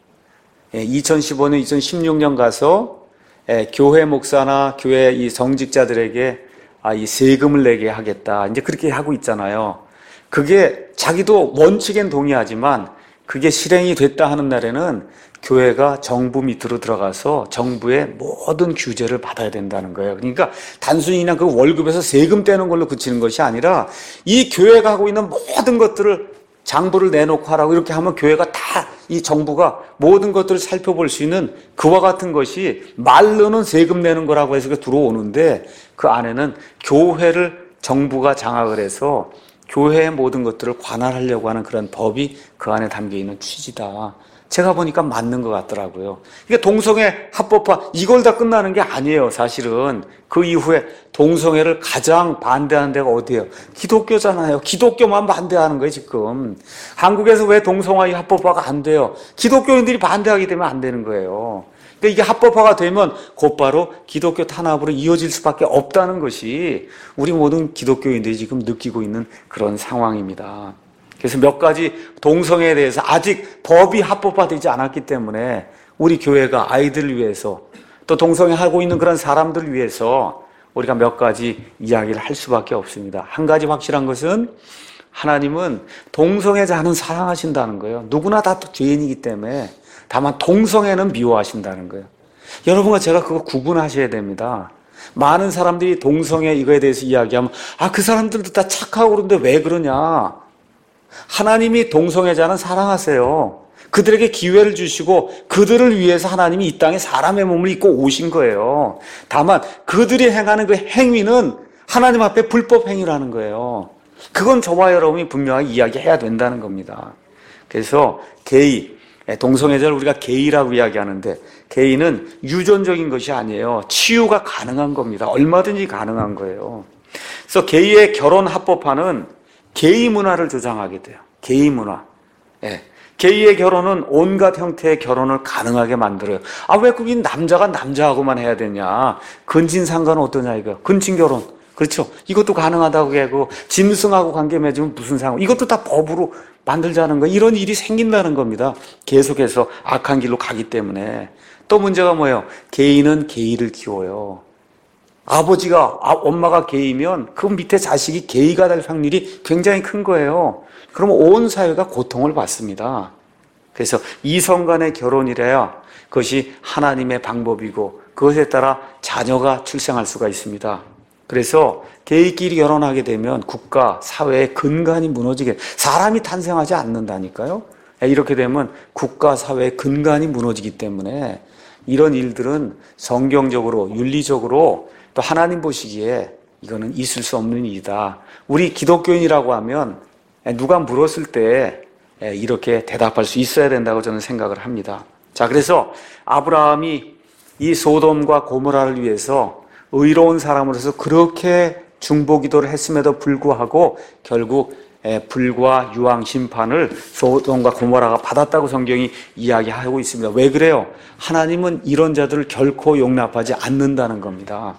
이천십오 년, 이천십육 년 가서 교회 목사나 교회 이 정직자들에게 이 세금을 내게 하겠다. 이제 그렇게 하고 있잖아요. 그게 자기도 원칙엔 동의하지만 그게 실행이 됐다 하는 날에는 교회가 정부 밑으로 들어가서 정부의 모든 규제를 받아야 된다는 거예요. 그러니까 단순히 그냥 그 월급에서 세금 떼는 걸로 그치는 것이 아니라 이 교회가 하고 있는 모든 것들을 장부를 내놓고 하라고 이렇게 하면 교회가 다 이 정부가 모든 것들을 살펴볼 수 있는 그와 같은 것이 말로는 세금 내는 거라고 해서 들어오는데 그 안에는 교회를 정부가 장악을 해서 교회의 모든 것들을 관할하려고 하는 그런 법이 그 안에 담겨있는 취지다. 제가 보니까 맞는 것 같더라고요. 이게 동성애 합법화 이걸 다 끝나는 게 아니에요. 사실은 그 이후에 동성애를 가장 반대하는 데가 어디예요? 기독교잖아요. 기독교만 반대하는 거예요 지금. 한국에서 왜 동성애 합법화가 안 돼요? 기독교인들이 반대하기 때문에 안 되는 거예요. 그러니까 이게 합법화가 되면 곧바로 기독교 탄압으로 이어질 수밖에 없다는 것이 우리 모든 기독교인들이 지금 느끼고 있는 그런 상황입니다. 그래서 몇 가지 동성애에 대해서 아직 법이 합법화되지 않았기 때문에 우리 교회가 아이들을 위해서 또 동성애 하고 있는 그런 사람들을 위해서 우리가 몇 가지 이야기를 할 수밖에 없습니다. 한 가지 확실한 것은 하나님은 동성애자는 사랑하신다는 거예요. 누구나 다 죄인이기 때문에 다만 동성애는 미워하신다는 거예요. 여러분과 제가 그거 구분하셔야 됩니다. 많은 사람들이 동성애 이거에 대해서 이야기하면 아, 그 사람들도 다 착하고 그런데 왜 그러냐? 하나님이 동성애자는 사랑하세요. 그들에게 기회를 주시고 그들을 위해서 하나님이 이 땅에 사람의 몸을 입고 오신 거예요. 다만 그들이 행하는 그 행위는 하나님 앞에 불법 행위라는 거예요. 그건 저와 여러분이 분명하게 이야기해야 된다는 겁니다. 그래서 게이, 동성애자를 우리가 게이라고 이야기하는데 게이는 유전적인 것이 아니에요. 치유가 가능한 겁니다. 얼마든지 가능한 거예요. 그래서 게이의 결혼 합법화는 게이 문화를 조장하게 돼요. 게이 문화. 예. 게이의 결혼은 온갖 형태의 결혼을 가능하게 만들어요. 아, 왜 그게 남자가 남자하고만 해야 되냐? 근친 상관은 어떠냐, 이거. 근친 결혼. 그렇죠. 이것도 가능하다고 하고, 짐승하고 관계 맺으면 무슨 상관. 이것도 다 법으로 만들자는 거. 이런 일이 생긴다는 겁니다. 계속해서 악한 길로 가기 때문에. 또 문제가 뭐예요? 게이는 게이를 키워요. 아버지가, 아, 엄마가 게이면 그 밑에 자식이 게이가 될 확률이 굉장히 큰 거예요. 그러면 온 사회가 고통을 받습니다. 그래서 이성 간의 결혼이래야 그것이 하나님의 방법이고 그것에 따라 자녀가 출생할 수가 있습니다. 그래서 게이끼리 결혼하게 되면 국가, 사회의 근간이 무너지게, 사람이 탄생하지 않는다니까요. 이렇게 되면 국가, 사회의 근간이 무너지기 때문에 이런 일들은 성경적으로, 윤리적으로 또 하나님 보시기에 이거는 있을 수 없는 일이다. 우리 기독교인이라고 하면 누가 물었을 때 이렇게 대답할 수 있어야 된다고 저는 생각을 합니다. 자, 그래서 아브라함이 이 소돔과 고모라를 위해서 의로운 사람으로서 그렇게 중보기도를 했음에도 불구하고 결국 불과 유황 심판을 소돔과 고모라가 받았다고 성경이 이야기하고 있습니다. 왜 그래요? 하나님은 이런 자들을 결코 용납하지 않는다는 겁니다.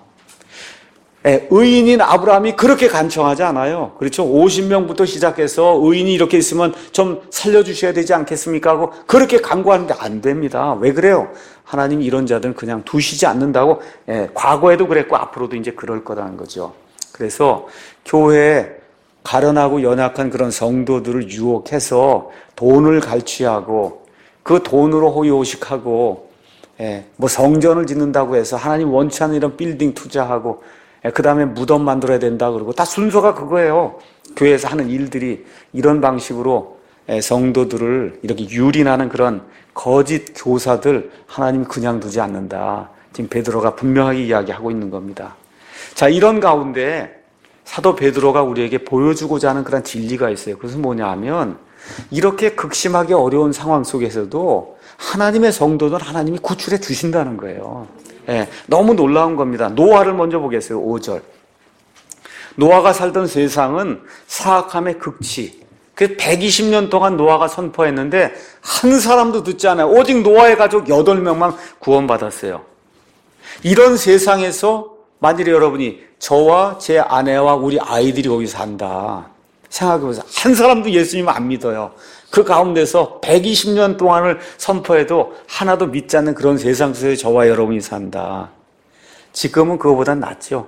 의인인 아브라함이 그렇게 간청하지 않아요. 그렇죠? 오십 명부터 시작해서 의인이 이렇게 있으면 좀 살려주셔야 되지 않겠습니까? 하고 그렇게 간구하는데 안 됩니다. 왜 그래요? 하나님이 이런 자들은 그냥 두시지 않는다고, 예, 과거에도 그랬고 앞으로도 이제 그럴 거라는 거죠. 그래서 교회에 가련하고 연약한 그런 성도들을 유혹해서 돈을 갈취하고 그 돈으로 호의호식하고, 예, 뭐 성전을 짓는다고 해서 하나님 원치 않는 이런 빌딩 투자하고 그 다음에 무덤 만들어야 된다 그러고 다 순서가 그거예요. 교회에서 하는 일들이 이런 방식으로 성도들을 이렇게 유린하는 그런 거짓 교사들 하나님이 그냥 두지 않는다. 지금 베드로가 분명하게 이야기하고 있는 겁니다. 자, 이런 가운데 사도 베드로가 우리에게 보여주고자 하는 그런 진리가 있어요. 그것은 뭐냐 하면 이렇게 극심하게 어려운 상황 속에서도 하나님의 성도는 하나님이 구출해 주신다는 거예요. 예, 너무 놀라운 겁니다. 노아를 먼저 보겠어요. 오 절. 노아가 살던 세상은 사악함의 극치. 그 백이십 년 동안 노아가 선포했는데 한 사람도 듣지 않아요. 오직 노아의 가족 여덟 명만 구원받았어요. 이런 세상에서 만일에 여러분이 저와 제 아내와 우리 아이들이 거기 산다. 생각해보세요. 한 사람도 예수님 안 믿어요. 그 가운데서 백이십 년 동안을 선포해도 하나도 믿지 않는 그런 세상 속에 저와 여러분이 산다. 지금은 그거보단 낫죠.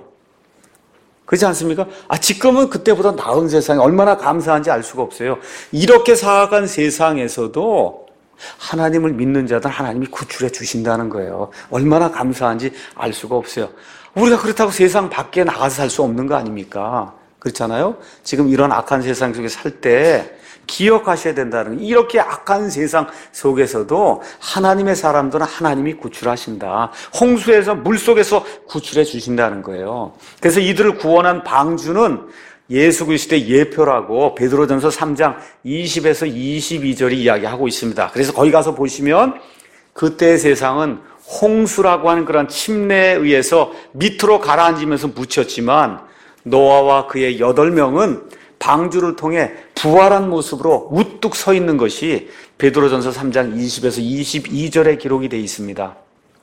그렇지 않습니까? 아, 지금은 그때보다 나은 세상이 얼마나 감사한지 알 수가 없어요. 이렇게 살아간 세상에서도 하나님을 믿는 자들 하나님이 구출해 주신다는 거예요. 얼마나 감사한지 알 수가 없어요. 우리가 그렇다고 세상 밖에 나가서 살 수 없는 거 아닙니까? 그렇잖아요? 지금 이런 악한 세상 속에 살 때 기억하셔야 된다는 거예요. 이렇게 악한 세상 속에서도 하나님의 사람들은 하나님이 구출하신다. 홍수에서 물속에서 구출해 주신다는 거예요. 그래서 이들을 구원한 방주는 예수 그리스도의 예표라고 베드로전서 삼 장 이십에서 이십이 절이 이야기하고 있습니다. 그래서 거기 가서 보시면 그때의 세상은 홍수라고 하는 그런 침례에 의해서 밑으로 가라앉으면서 묻혔지만 노아와 그의 여덟 명은 방주를 통해 부활한 모습으로 우뚝 서 있는 것이 베드로전서 삼 장 이십에서 이십이 절에 기록이 되어 있습니다.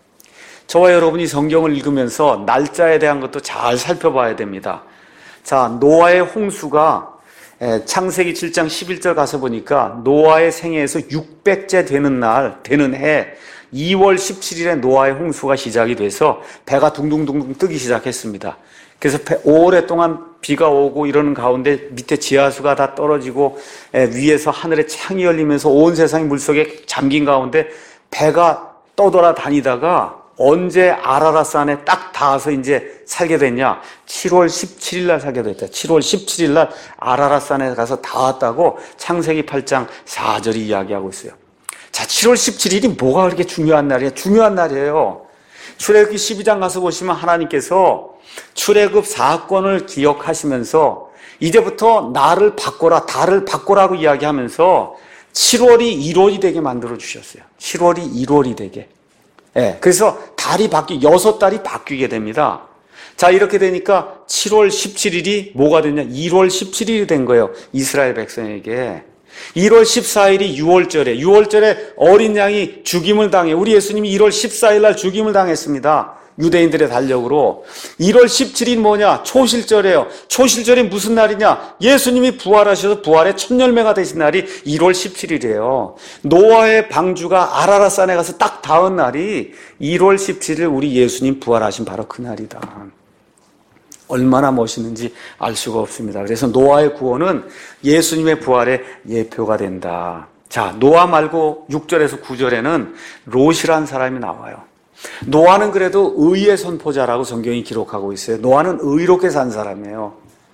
저와 여러분이 성경을 읽으면서 날짜에 대한 것도 잘 살펴봐야 됩니다. 자, 노아의 홍수가 창세기 칠 장 십일 절 가서 보니까 노아의 생애에서 육백째 되는 날, 되는 해 이월 십칠일에 노아의 홍수가 시작이 돼서 배가 둥둥둥둥 뜨기 시작했습니다. 그래서 오랫동안 비가 오고 이러는 가운데 밑에 지하수가 다 떨어지고 위에서 하늘에 창이 열리면서 온 세상이 물속에 잠긴 가운데 배가 떠돌아 다니다가 언제 아라라산에 딱 닿아서 이제 살게 됐냐? 칠월 십칠일 날 살게 됐다. 칠월 십칠일 날 아라라산에 가서 닿았다고 창세기 팔 장 사 절이 이야기하고 있어요. 자, 칠월 십칠일이 뭐가 그렇게 중요한 날이에요? 중요한 날이에요. 출애굽기 십이 장 가서 보시면 하나님께서 출애굽 사건을 기억하시면서 이제부터 나를 바꿔라, 달을 바꿔라고 이야기하면서 칠월이 일월이 되게 만들어 주셨어요. 칠월이 일월이 되게. 예, 그래서 달이 바뀌, 여섯 달이 바뀌게 됩니다. 자, 이렇게 되니까 칠월 십칠일이 뭐가 됐냐? 일월 십칠일이 된 거예요. 이스라엘 백성에게. 일월 십사일이 유월절에, 유월절에 어린 양이 죽임을 당해, 우리 예수님이 일월 십사일 날 죽임을 당했습니다. 유대인들의 달력으로. 일월 십칠일 뭐냐? 초실절이에요. 초실절이 무슨 날이냐? 예수님이 부활하셔서 부활의 첫 열매가 되신 날이 일월 십칠일이에요. 노아의 방주가 아라라산에 가서 딱 닿은 날이 일월 십칠일 우리 예수님 부활하신 바로 그 날이다. 얼마나 멋있는지 알 수가 없습니다. 그래서 노아의 구원은 예수님의 부활의 예표가 된다. 자, 노아 말고 육 절에서 구 절에는 롯이라는 사람이 나와요. 노아는 그래도 의의 선포자라고 성경이 기록하고 있어요. 노아는 의롭게 산 사람이에요.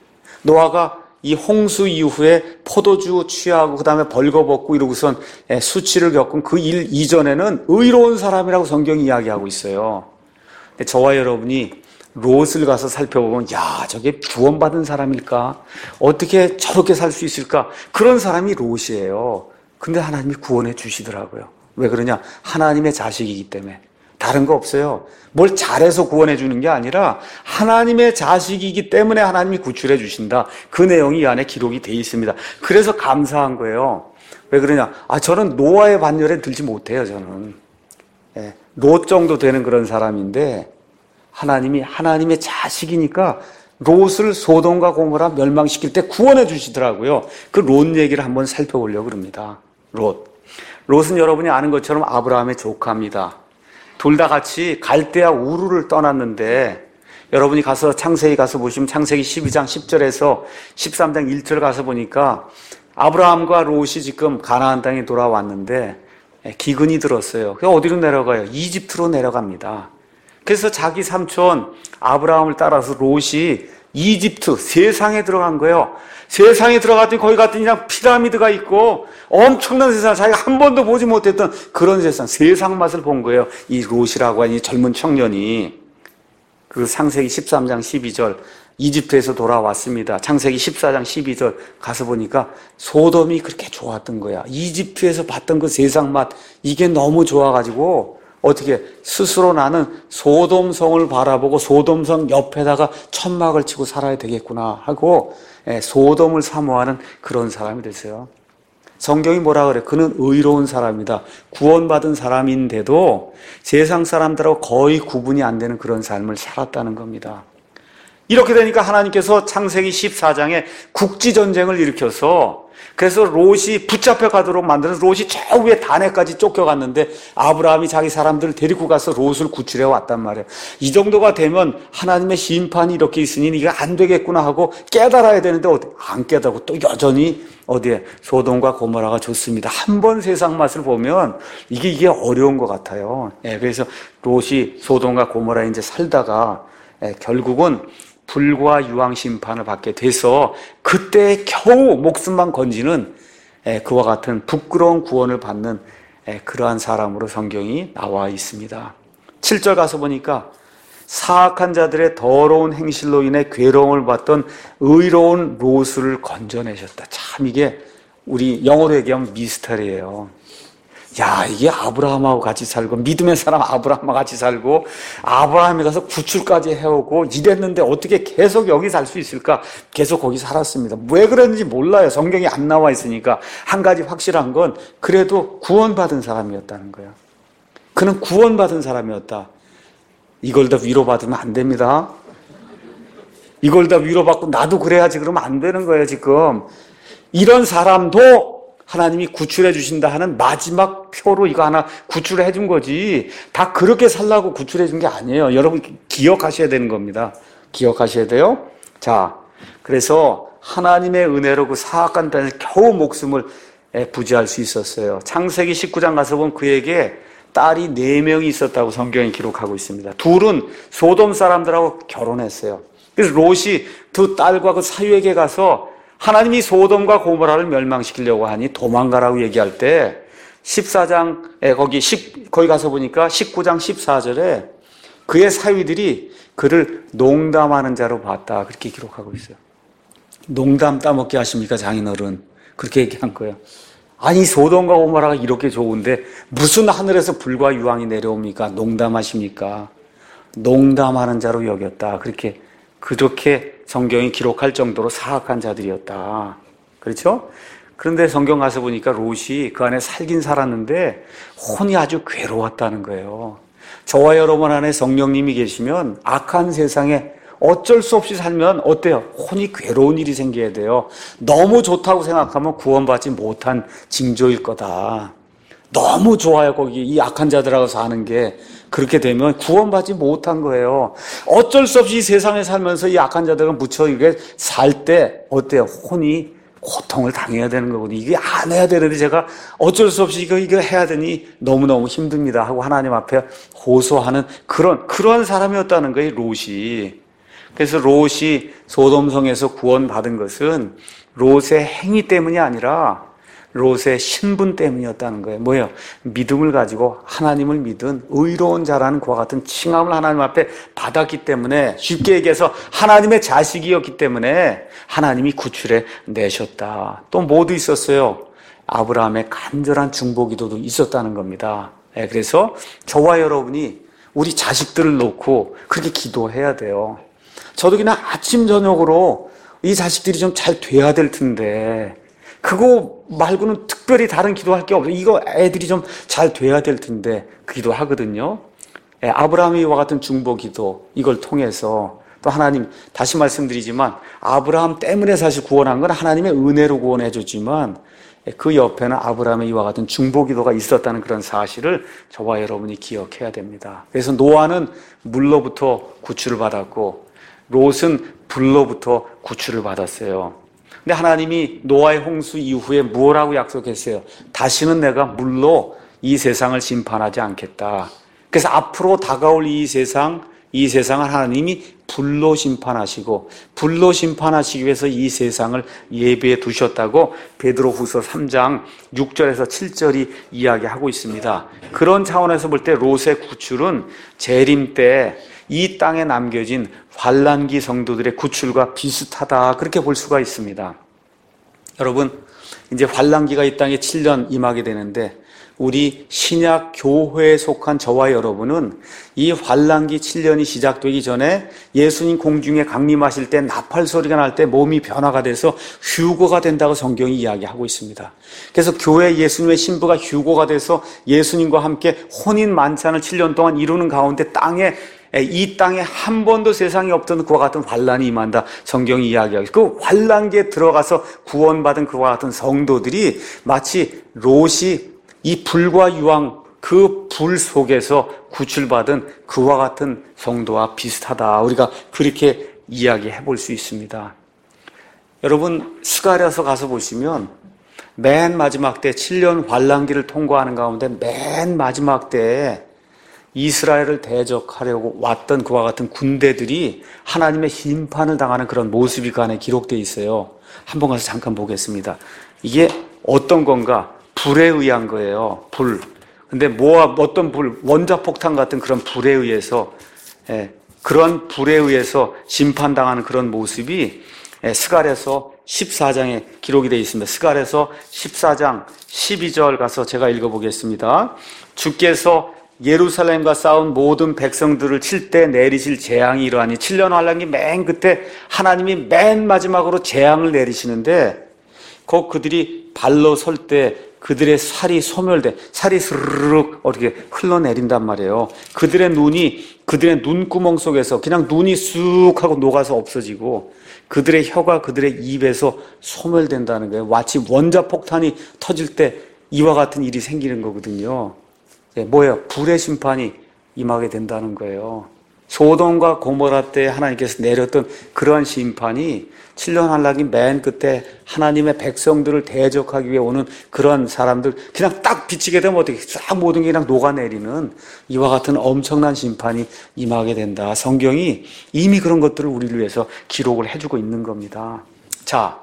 노아가 이 홍수 이후에 포도주 취하고 그 다음에 벌거벗고 이러고선 수치를 겪은 그 일 이전에는 의로운 사람이라고 성경이 이야기하고 있어요. 근데 저와 여러분이 롯을 가서 살펴보면 야, 저게 구원받은 사람일까? 어떻게 저렇게 살 수 있을까? 그런 사람이 롯이에요. 근데 하나님이 구원해 주시더라고요. 왜 그러냐? 하나님의 자식이기 때문에. 다른 거 없어요. 뭘 잘해서 구원해 주는 게 아니라 하나님의 자식이기 때문에 하나님이 구출해 주신다. 그 내용이 이 안에 기록이 돼 있습니다. 그래서 감사한 거예요. 왜 그러냐? 아, 저는 노아의 반열에 들지 못해요, 저는. 예, 롯 정도 되는 그런 사람인데 하나님이 하나님의 자식이니까 롯을 소돔과 고모라 멸망시킬 때 구원해 주시더라고요. 그 롯 얘기를 한번 살펴보려고 합니다. 롯. 롯은 여러분이 아는 것처럼 아브라함의 조카입니다. 둘 다 같이 갈대아 우르를 떠났는데 여러분이 가서 창세기 가서 보시면 창세기 십이 장 십 절에서 십삼 장 일 절 가서 보니까 아브라함과 롯이 지금 가나안 땅에 돌아왔는데 기근이 들었어요. 그래서 어디로 내려가요? 이집트로 내려갑니다. 그래서 자기 삼촌 아브라함을 따라서 롯이 이집트 세상에 들어간 거예요. 세상에 들어갔더니 거기 갔더니 그냥 피라미드가 있고 엄청난 세상, 자기가 한 번도 보지 못했던 그런 세상, 세상 맛을 본 거예요. 이 롯이라고 하는 이 젊은 청년이. 그 창세기 십삼 장 십이 절 이집트에서 돌아왔습니다. 창세기 십사 장 십이 절 가서 보니까 소돔이 그렇게 좋았던 거야. 이집트에서 봤던 그 세상 맛, 이게 너무 좋아가지고 어떻게 스스로 나는 소돔성을 바라보고 소돔성 옆에다가 천막을 치고 살아야 되겠구나 하고 소돔을 사모하는 그런 사람이 됐어요. 성경이 뭐라 그래? 그는 의로운 사람이다. 구원받은 사람인데도 세상 사람들하고 거의 구분이 안 되는 그런 삶을 살았다는 겁니다. 이렇게 되니까 하나님께서 창세기 십사 장에 국지전쟁을 일으켜서 그래서 롯이 붙잡혀 가도록 만드는 롯이 저 위에 단에까지 쫓겨갔는데 아브라함이 자기 사람들을 데리고 가서 롯을 구출해 왔단 말이에요. 이 정도가 되면 하나님의 심판이 이렇게 있으니 이게 안 되겠구나 하고 깨달아야 되는데 안 깨닫고 또 여전히 어디에 소돔과 고모라가 좋습니다. 한 번 세상 맛을 보면 이게 이게 어려운 것 같아요. 예, 그래서 롯이 소돔과 고모라에 이제 살다가 예, 결국은 불과 유황 심판을 받게 돼서 그때 겨우 목숨만 건지는 그와 같은 부끄러운 구원을 받는 그러한 사람으로 성경이 나와 있습니다. 칠 절 가서 보니까 사악한 자들의 더러운 행실로 인해 괴로움을 받던 의로운 롯을 건져내셨다. 참 이게 우리 영어로 얘기하면 미스터리예요. 야, 이게 아브라함하고 같이 살고 믿음의 사람 아브라함하고 같이 살고 아브라함이 가서 구출까지 해오고 이랬는데 어떻게 계속 여기 살 수 있을까? 계속 거기 살았습니다. 왜 그랬는지 몰라요. 성경이 안 나와 있으니까. 한 가지 확실한 건 그래도 구원받은 사람이었다는 거예요. 그는 구원받은 사람이었다. 이걸 다 위로받으면 안 됩니다. 이걸 다 위로받고 나도 그래야지 그러면 안 되는 거예요. 지금 이런 사람도 하나님이 구출해 주신다 하는 마지막 표로 이거 하나 구출해 준 거지. 다 그렇게 살라고 구출해 준 게 아니에요. 여러분 기억하셔야 되는 겁니다. 기억하셔야 돼요. 자, 그래서 하나님의 은혜로 그 사악한 땅에 겨우 목숨을 부지할 수 있었어요. 창세기 십구 장 가서 보면 그에게 딸이 네 명이 있었다고 성경이 기록하고 있습니다. 둘은 소돔 사람들하고 결혼했어요. 그래서 롯이 두 딸과 그 사유에게 가서 하나님이 소돔과 고모라를 멸망시키려고 하니 도망가라고 얘기할 때 십사 장에 거기 십 거기 가서 보니까 십구 장 십사 절에 그의 사위들이 그를 농담하는 자로 봤다. 그렇게 기록하고 있어요. 농담 따먹게 하십니까, 장인어른? 그렇게 얘기한 거예요. 아니 소돔과 고모라가 이렇게 좋은데 무슨 하늘에서 불과 유황이 내려옵니까? 농담하십니까? 농담하는 자로 여겼다. 그렇게 그렇게 성경이 기록할 정도로 사악한 자들이었다. 그렇죠? 그런데 성경 가서 보니까 롯이 그 안에 살긴 살았는데 혼이 아주 괴로웠다는 거예요. 저와 여러분 안에 성령님이 계시면 악한 세상에 어쩔 수 없이 살면 어때요? 혼이 괴로운 일이 생겨야 돼요. 너무 좋다고 생각하면 구원받지 못한 징조일 거다. 너무 좋아요. 거기 이 악한 자들하고 사는 게 그렇게 되면 구원받지 못한 거예요. 어쩔 수 없이 세상에 살면서 이 악한 자들과 묻혀 이게 살 때 어때요? 혼이 고통을 당해야 되는 거거든요. 이게 안 해야 되는데 제가 어쩔 수 없이 이거 이거 해야 되니 너무너무 힘듭니다 하고 하나님 앞에 호소하는 그런 그런 사람이었다는 거예요, 롯이. 그래서 롯이 소돔성에서 구원받은 것은 롯의 행위 때문이 아니라 롯의 신분 때문이었다는 거예요. 뭐예요? 믿음을 가지고 하나님을 믿은 의로운 자라는 그와 같은 칭함을 하나님 앞에 받았기 때문에, 쉽게 얘기해서 하나님의 자식이었기 때문에 하나님이 구출해 내셨다. 또 뭐도 있었어요? 아브라함의 간절한 중보기도도 있었다는 겁니다. 네, 그래서 저와 여러분이 우리 자식들을 놓고 그렇게 기도해야 돼요. 저도 그냥 아침 저녁으로 이 자식들이 좀 잘 돼야 될 텐데 그거 말고는 특별히 다른 기도할 게 없어요. 이거 애들이 좀 잘 돼야 될 텐데 그 기도 하거든요. 예, 아브라함이와 같은 중보 기도, 이걸 통해서 또 하나님, 다시 말씀드리지만 아브라함 때문에 사실 구원한 건 하나님의 은혜로 구원해 줬지만 그 옆에는 아브라함의 이와 같은 중보 기도가 있었다는 그런 사실을 저와 여러분이 기억해야 됩니다. 그래서 노아는 물로부터 구출을 받았고 롯은 불로부터 구출을 받았어요. 근데 하나님이 노아의 홍수 이후에 뭐라고 약속했어요? 다시는 내가 물로 이 세상을 심판하지 않겠다. 그래서 앞으로 다가올 이 세상, 이 세상을 하나님이 불로 심판하시고 불로 심판하시기 위해서 이 세상을 예비해 두셨다고 베드로후서 삼 장 육 절에서 칠 절이 이야기하고 있습니다. 그런 차원에서 볼 때 롯의 구출은 재림 때 이 땅에 남겨진 환난기 성도들의 구출과 비슷하다, 그렇게 볼 수가 있습니다. 여러분, 이제 환난기가 이 땅에 칠 년 임하게 되는데 우리 신약 교회에 속한 저와 여러분은 이 환난기 칠 년이 시작되기 전에 예수님 공중에 강림하실 때 나팔 소리가 날 때 몸이 변화가 돼서 휴거가 된다고 성경이 이야기하고 있습니다. 그래서 교회 예수님의 신부가 휴거가 돼서 예수님과 함께 혼인 만찬을 칠 년 동안 이루는 가운데 땅에 이 땅에 한 번도 세상에 없던 그와 같은 환란이 임한다. 성경이 이야기하고 그 환란기에 들어가서 구원받은 그와 같은 성도들이 마치 롯이 이 불과 유황 그 불 속에서 구출받은 그와 같은 성도와 비슷하다. 우리가 그렇게 이야기해 볼 수 있습니다. 여러분 스가랴서 가서 보시면 맨 마지막 때 칠 년 환란기를 통과하는 가운데 맨 마지막 때에 이스라엘을 대적하려고 왔던 그와 같은 군대들이 하나님의 심판을 당하는 그런 모습이 그 안에 기록되어 있어요. 한번 가서 잠깐 보겠습니다. 이게 어떤 건가? 불에 의한 거예요. 불. 근데 뭐와 어떤 불, 원자폭탄 같은 그런 불에 의해서 예, 그런 불에 의해서 심판당하는 그런 모습이 예, 스가랴서 십사 장에 기록이 되어 있습니다. 스가랴서 십사 장 십이 절 가서 제가 읽어보겠습니다. 주께서 예루살렘과 싸운 모든 백성들을 칠 때 내리실 재앙이 이러하니 칠 년 환란기 맨 끝에 하나님이 맨 마지막으로 재앙을 내리시는데 곧 그들이 발로 설 때 그들의 살이 소멸돼 살이 스르륵 이렇게 흘러내린단 말이에요. 그들의 눈이 그들의 눈구멍 속에서 그냥 눈이 쑥 하고 녹아서 없어지고 그들의 혀가 그들의 입에서 소멸된다는 거예요. 마치 원자폭탄이 터질 때 이와 같은 일이 생기는 거거든요. 네, 뭐예요? 불의 심판이 임하게 된다는 거예요. 소돔과 고모라 때 하나님께서 내렸던 그러한 심판이 칠 년 환란기 맨 끝에 하나님의 백성들을 대적하기 위해 오는 그런 사람들 그냥 딱 비치게 되면 어떻게 쫙 모든 게 그냥 녹아내리는 이와 같은 엄청난 심판이 임하게 된다. 성경이 이미 그런 것들을 우리를 위해서 기록을 해주고 있는 겁니다. 자,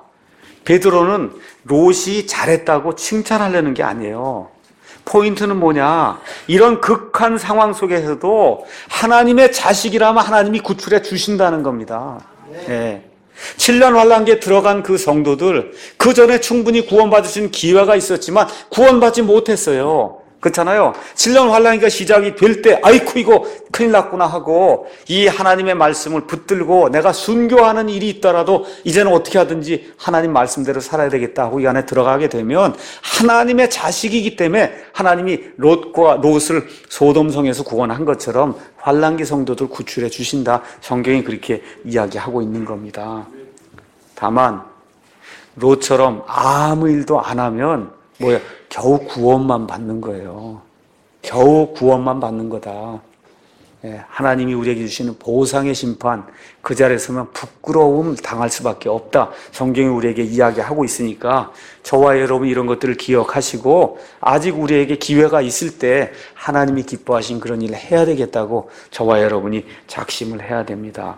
베드로는 롯이 잘했다고 칭찬하려는 게 아니에요. 포인트는 뭐냐? 이런 극한 상황 속에서도 하나님의 자식이라면 하나님이 구출해 주신다는 겁니다. 네. 칠 년 환란기에 들어간 그 성도들 그 전에 충분히 구원받을 수 있는 기회가 있었지만 구원받지 못했어요. 그렇잖아요. 칠 년 환란기가 시작이 될 때 아이쿠 이거 큰일 났구나 하고 이 하나님의 말씀을 붙들고 내가 순교하는 일이 있더라도 이제는 어떻게 하든지 하나님 말씀대로 살아야 되겠다 하고 이 안에 들어가게 되면 하나님의 자식이기 때문에 하나님이 롯과 롯을 소돔성에서 구원한 것처럼 환란기 성도들 구출해 주신다. 성경이 그렇게 이야기하고 있는 겁니다. 다만 롯처럼 아무 일도 안 하면 뭐야? 겨우 구원만 받는 거예요. 겨우 구원만 받는 거다. 예, 하나님이 우리에게 주시는 보상의 심판, 그 자리에 서면 부끄러움 당할 수밖에 없다. 성경이 우리에게 이야기하고 있으니까 저와 여러분 이런 것들을 기억하시고 아직 우리에게 기회가 있을 때 하나님이 기뻐하신 그런 일을 해야 되겠다고 저와 여러분이 작심을 해야 됩니다.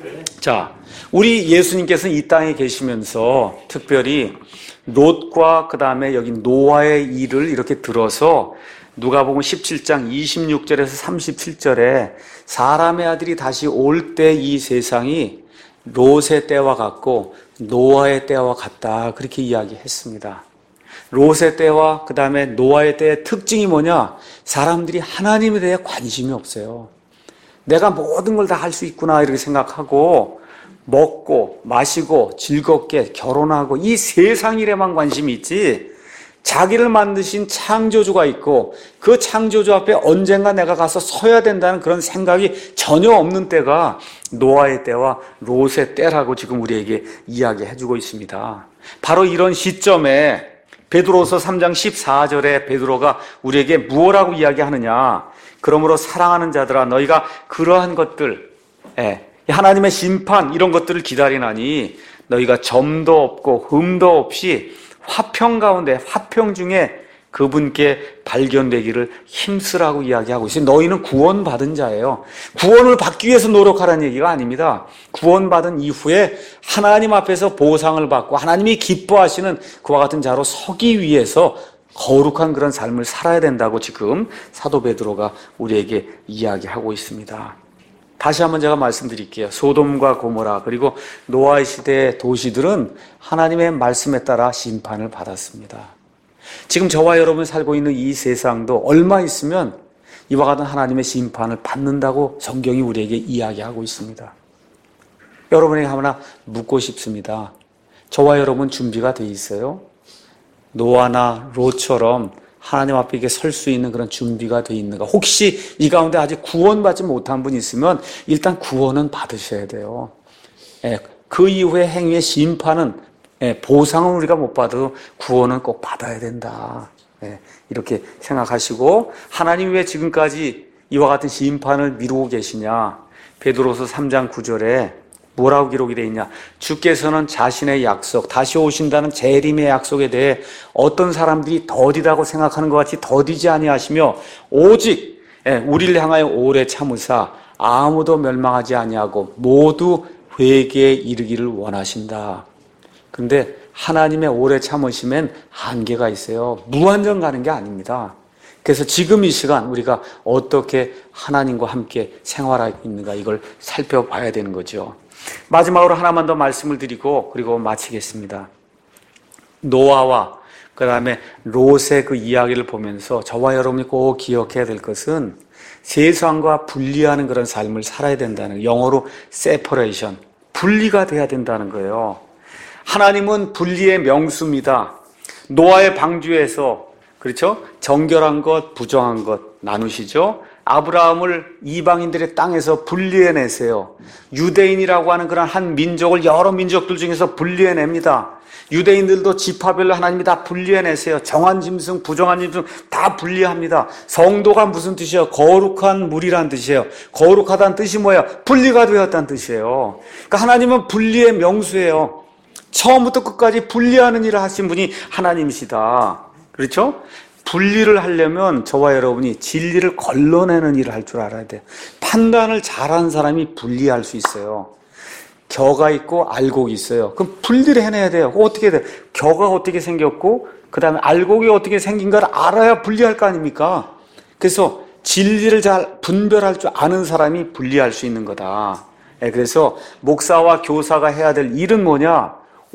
자, 우리 예수님께서는 이 땅에 계시면서 특별히 롯과 그 다음에 여기 노아의 일을 이렇게 들어서 누가복음 십칠 장 이십육 절에서 삼십칠 절에 사람의 아들이 다시 올 때 이 세상이 롯의 때와 같고 노아의 때와 같다. 그렇게 이야기했습니다. 롯의 때와 그 다음에 노아의 때의 특징이 뭐냐? 사람들이 하나님에 대해 관심이 없어요. 내가 모든 걸 다 할 수 있구나 이렇게 생각하고 먹고 마시고 즐겁게 결혼하고 이 세상 일에만 관심이 있지 자기를 만드신 창조주가 있고 그 창조주 앞에 언젠가 내가 가서 서야 된다는 그런 생각이 전혀 없는 때가 노아의 때와 롯의 때라고 지금 우리에게 이야기해주고 있습니다. 바로 이런 시점에 베드로서 삼 장 십사 절에 베드로가 우리에게 무엇라고 이야기하느냐? 그러므로 사랑하는 자들아 너희가 그러한 것들 하나님의 심판 이런 것들을 기다리나니 너희가 점도 없고 흠도 없이 화평 가운데 화평 중에 그분께 발견되기를 힘쓰라고 이야기하고 있어요. 너희는 구원받은 자예요. 구원을 받기 위해서 노력하라는 얘기가 아닙니다. 구원받은 이후에 하나님 앞에서 보상을 받고 하나님이 기뻐하시는 그와 같은 자로 서기 위해서 거룩한 그런 삶을 살아야 된다고 지금 사도 베드로가 우리에게 이야기하고 있습니다. 다시 한번 제가 말씀드릴게요. 소돔과 고모라 그리고 노아의 시대의 도시들은 하나님의 말씀에 따라 심판을 받았습니다. 지금 저와 여러분이 살고 있는 이 세상도 얼마 있으면 이와 같은 하나님의 심판을 받는다고 성경이 우리에게 이야기하고 있습니다. 여러분에게 하나 묻고 싶습니다. 저와 여러분 준비가 돼 있어요? 노아나 롯처럼 하나님 앞에 이게 설 수 있는 그런 준비가 되어 있는가? 혹시 이 가운데 아직 구원받지 못한 분이 있으면 일단 구원은 받으셔야 돼요. 예, 그 이후에 행위의 심판은, 예, 보상은 우리가 못 받아도 구원은 꼭 받아야 된다. 예, 이렇게 생각하시고, 하나님 왜 지금까지 이와 같은 심판을 미루고 계시냐? 베드로서 삼 장 구 절에 뭐라고 기록이 되어 있냐? 주께서는 자신의 약속, 다시 오신다는 재림의 약속에 대해 어떤 사람들이 더디다고 생각하는 것 같이 더디지 아니하시며 오직 우리를 향하여 오래 참으사 아무도 멸망하지 아니하고 모두 회개에 이르기를 원하신다. 그런데 하나님의 오래 참으심엔 한계가 있어요. 무한정 가는 게 아닙니다. 그래서 지금 이 시간 우리가 어떻게 하나님과 함께 생활하고 있는가, 이걸 살펴봐야 되는 거죠. 마지막으로 하나만 더 말씀을 드리고 그리고 마치겠습니다. 노아와 그 다음에 롯의 그 이야기를 보면서 저와 여러분이 꼭 기억해야 될 것은 세상과 분리하는 그런 삶을 살아야 된다는, 영어로 separation, 분리가 돼야 된다는 거예요. 하나님은 분리의 명수입니다. 노아의 방주에서, 그렇죠? 정결한 것, 부정한 것 나누시죠. 아브라함을 이방인들의 땅에서 분리해내세요. 유대인이라고 하는 그런 한 민족을 여러 민족들 중에서 분리해냅니다. 유대인들도 지파별로 하나님이 다 분리해내세요. 정한 짐승, 부정한 짐승 다 분리합니다. 성도가 무슨 뜻이에요? 거룩한 물이란 뜻이에요. 거룩하다는 뜻이 뭐예요? 분리가 되었다는 뜻이에요. 그러니까 하나님은 분리의 명수예요. 처음부터 끝까지 분리하는 일을 하신 분이 하나님이시다. 그렇죠? 분리를 하려면 저와 여러분이 진리를 걸러내는 일을 할 줄 알아야 돼요. 판단을 잘하는 사람이 분리할 수 있어요. 겨가 있고 알곡이 있어요. 그럼 분리를 해내야 돼요. 어떻게 해야 돼요? 겨가 어떻게 생겼고 그 다음에 알곡이 어떻게 생긴가를 알아야 분리할 거 아닙니까? 그래서 진리를 잘 분별할 줄 아는 사람이 분리할 수 있는 거다. 그래서 목사와 교사가 해야 될 일은 뭐냐?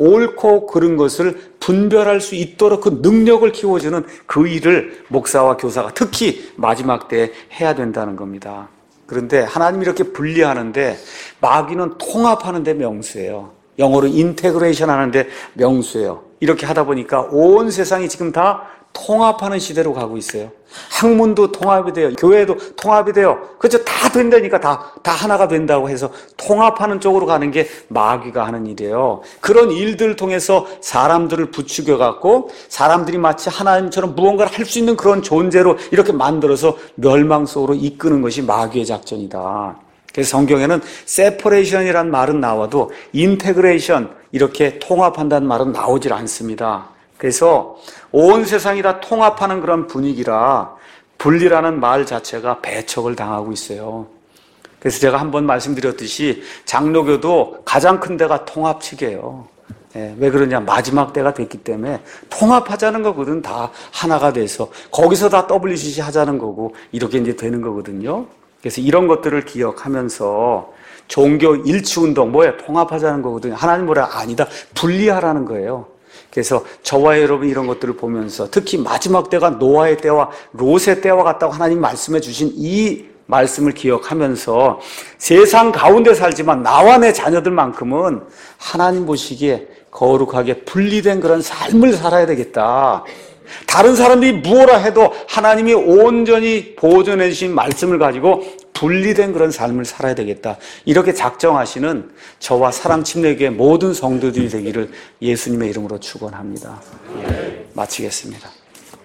옳고 그른 것을 분별할 수 있도록 그 능력을 키워주는 그 일을 목사와 교사가 특히 마지막 때에 해야 된다는 겁니다. 그런데 하나님이 이렇게 분리하는데 마귀는 통합하는 데 명수예요. 영어로 인테그레이션 하는데 명수예요. 이렇게 하다 보니까 온 세상이 지금 다 통합하는 시대로 가고 있어요. 학문도 통합이 돼요. 교회도 통합이 돼요. 그렇죠? 다 된다니까 다, 다 하나가 된다고 해서 통합하는 쪽으로 가는 게 마귀가 하는 일이에요. 그런 일들을 통해서 사람들을 부추겨갖고 사람들이 마치 하나님처럼 무언가를 할 수 있는 그런 존재로 이렇게 만들어서 멸망 속으로 이끄는 것이 마귀의 작전이다. 그래서 성경에는 separation이라는 말은 나와도 integration, 이렇게 통합한다는 말은 나오질 않습니다. 그래서 온 세상이 다 통합하는 그런 분위기라 분리라는 말 자체가 배척을 당하고 있어요. 그래서 제가 한번 말씀드렸듯이 장로교도 가장 큰 데가 통합측이에요. 예, 왜 그러냐? 마지막 때가 됐기 때문에 통합하자는 거거든. 다 하나가 돼서 거기서 다 더블유씨씨 하자는 거고 이렇게 이제 되는 거거든요. 그래서 이런 것들을 기억하면서 종교 일치운동 뭐예요? 통합하자는 거거든요. 하나님 뭐라? 아니다. 분리하라는 거예요. 그래서 저와 여러분 이런 것들을 보면서 특히 마지막 때가 노아의 때와 롯의 때와 같다고 하나님 말씀해 주신 이 말씀을 기억하면서 세상 가운데 살지만 나와 내 자녀들만큼은 하나님 보시기에 거룩하게 분리된 그런 삶을 살아야 되겠다. 다른 사람들이 무엇라 해도 하나님이 온전히 보존해 주신 말씀을 가지고 분리된 그런 삶을 살아야 되겠다. 이렇게 작정하시는 저와 사랑침례교회 모든 성도들이 되기를 예수님의 이름으로 축원합니다. 예, 마치겠습니다.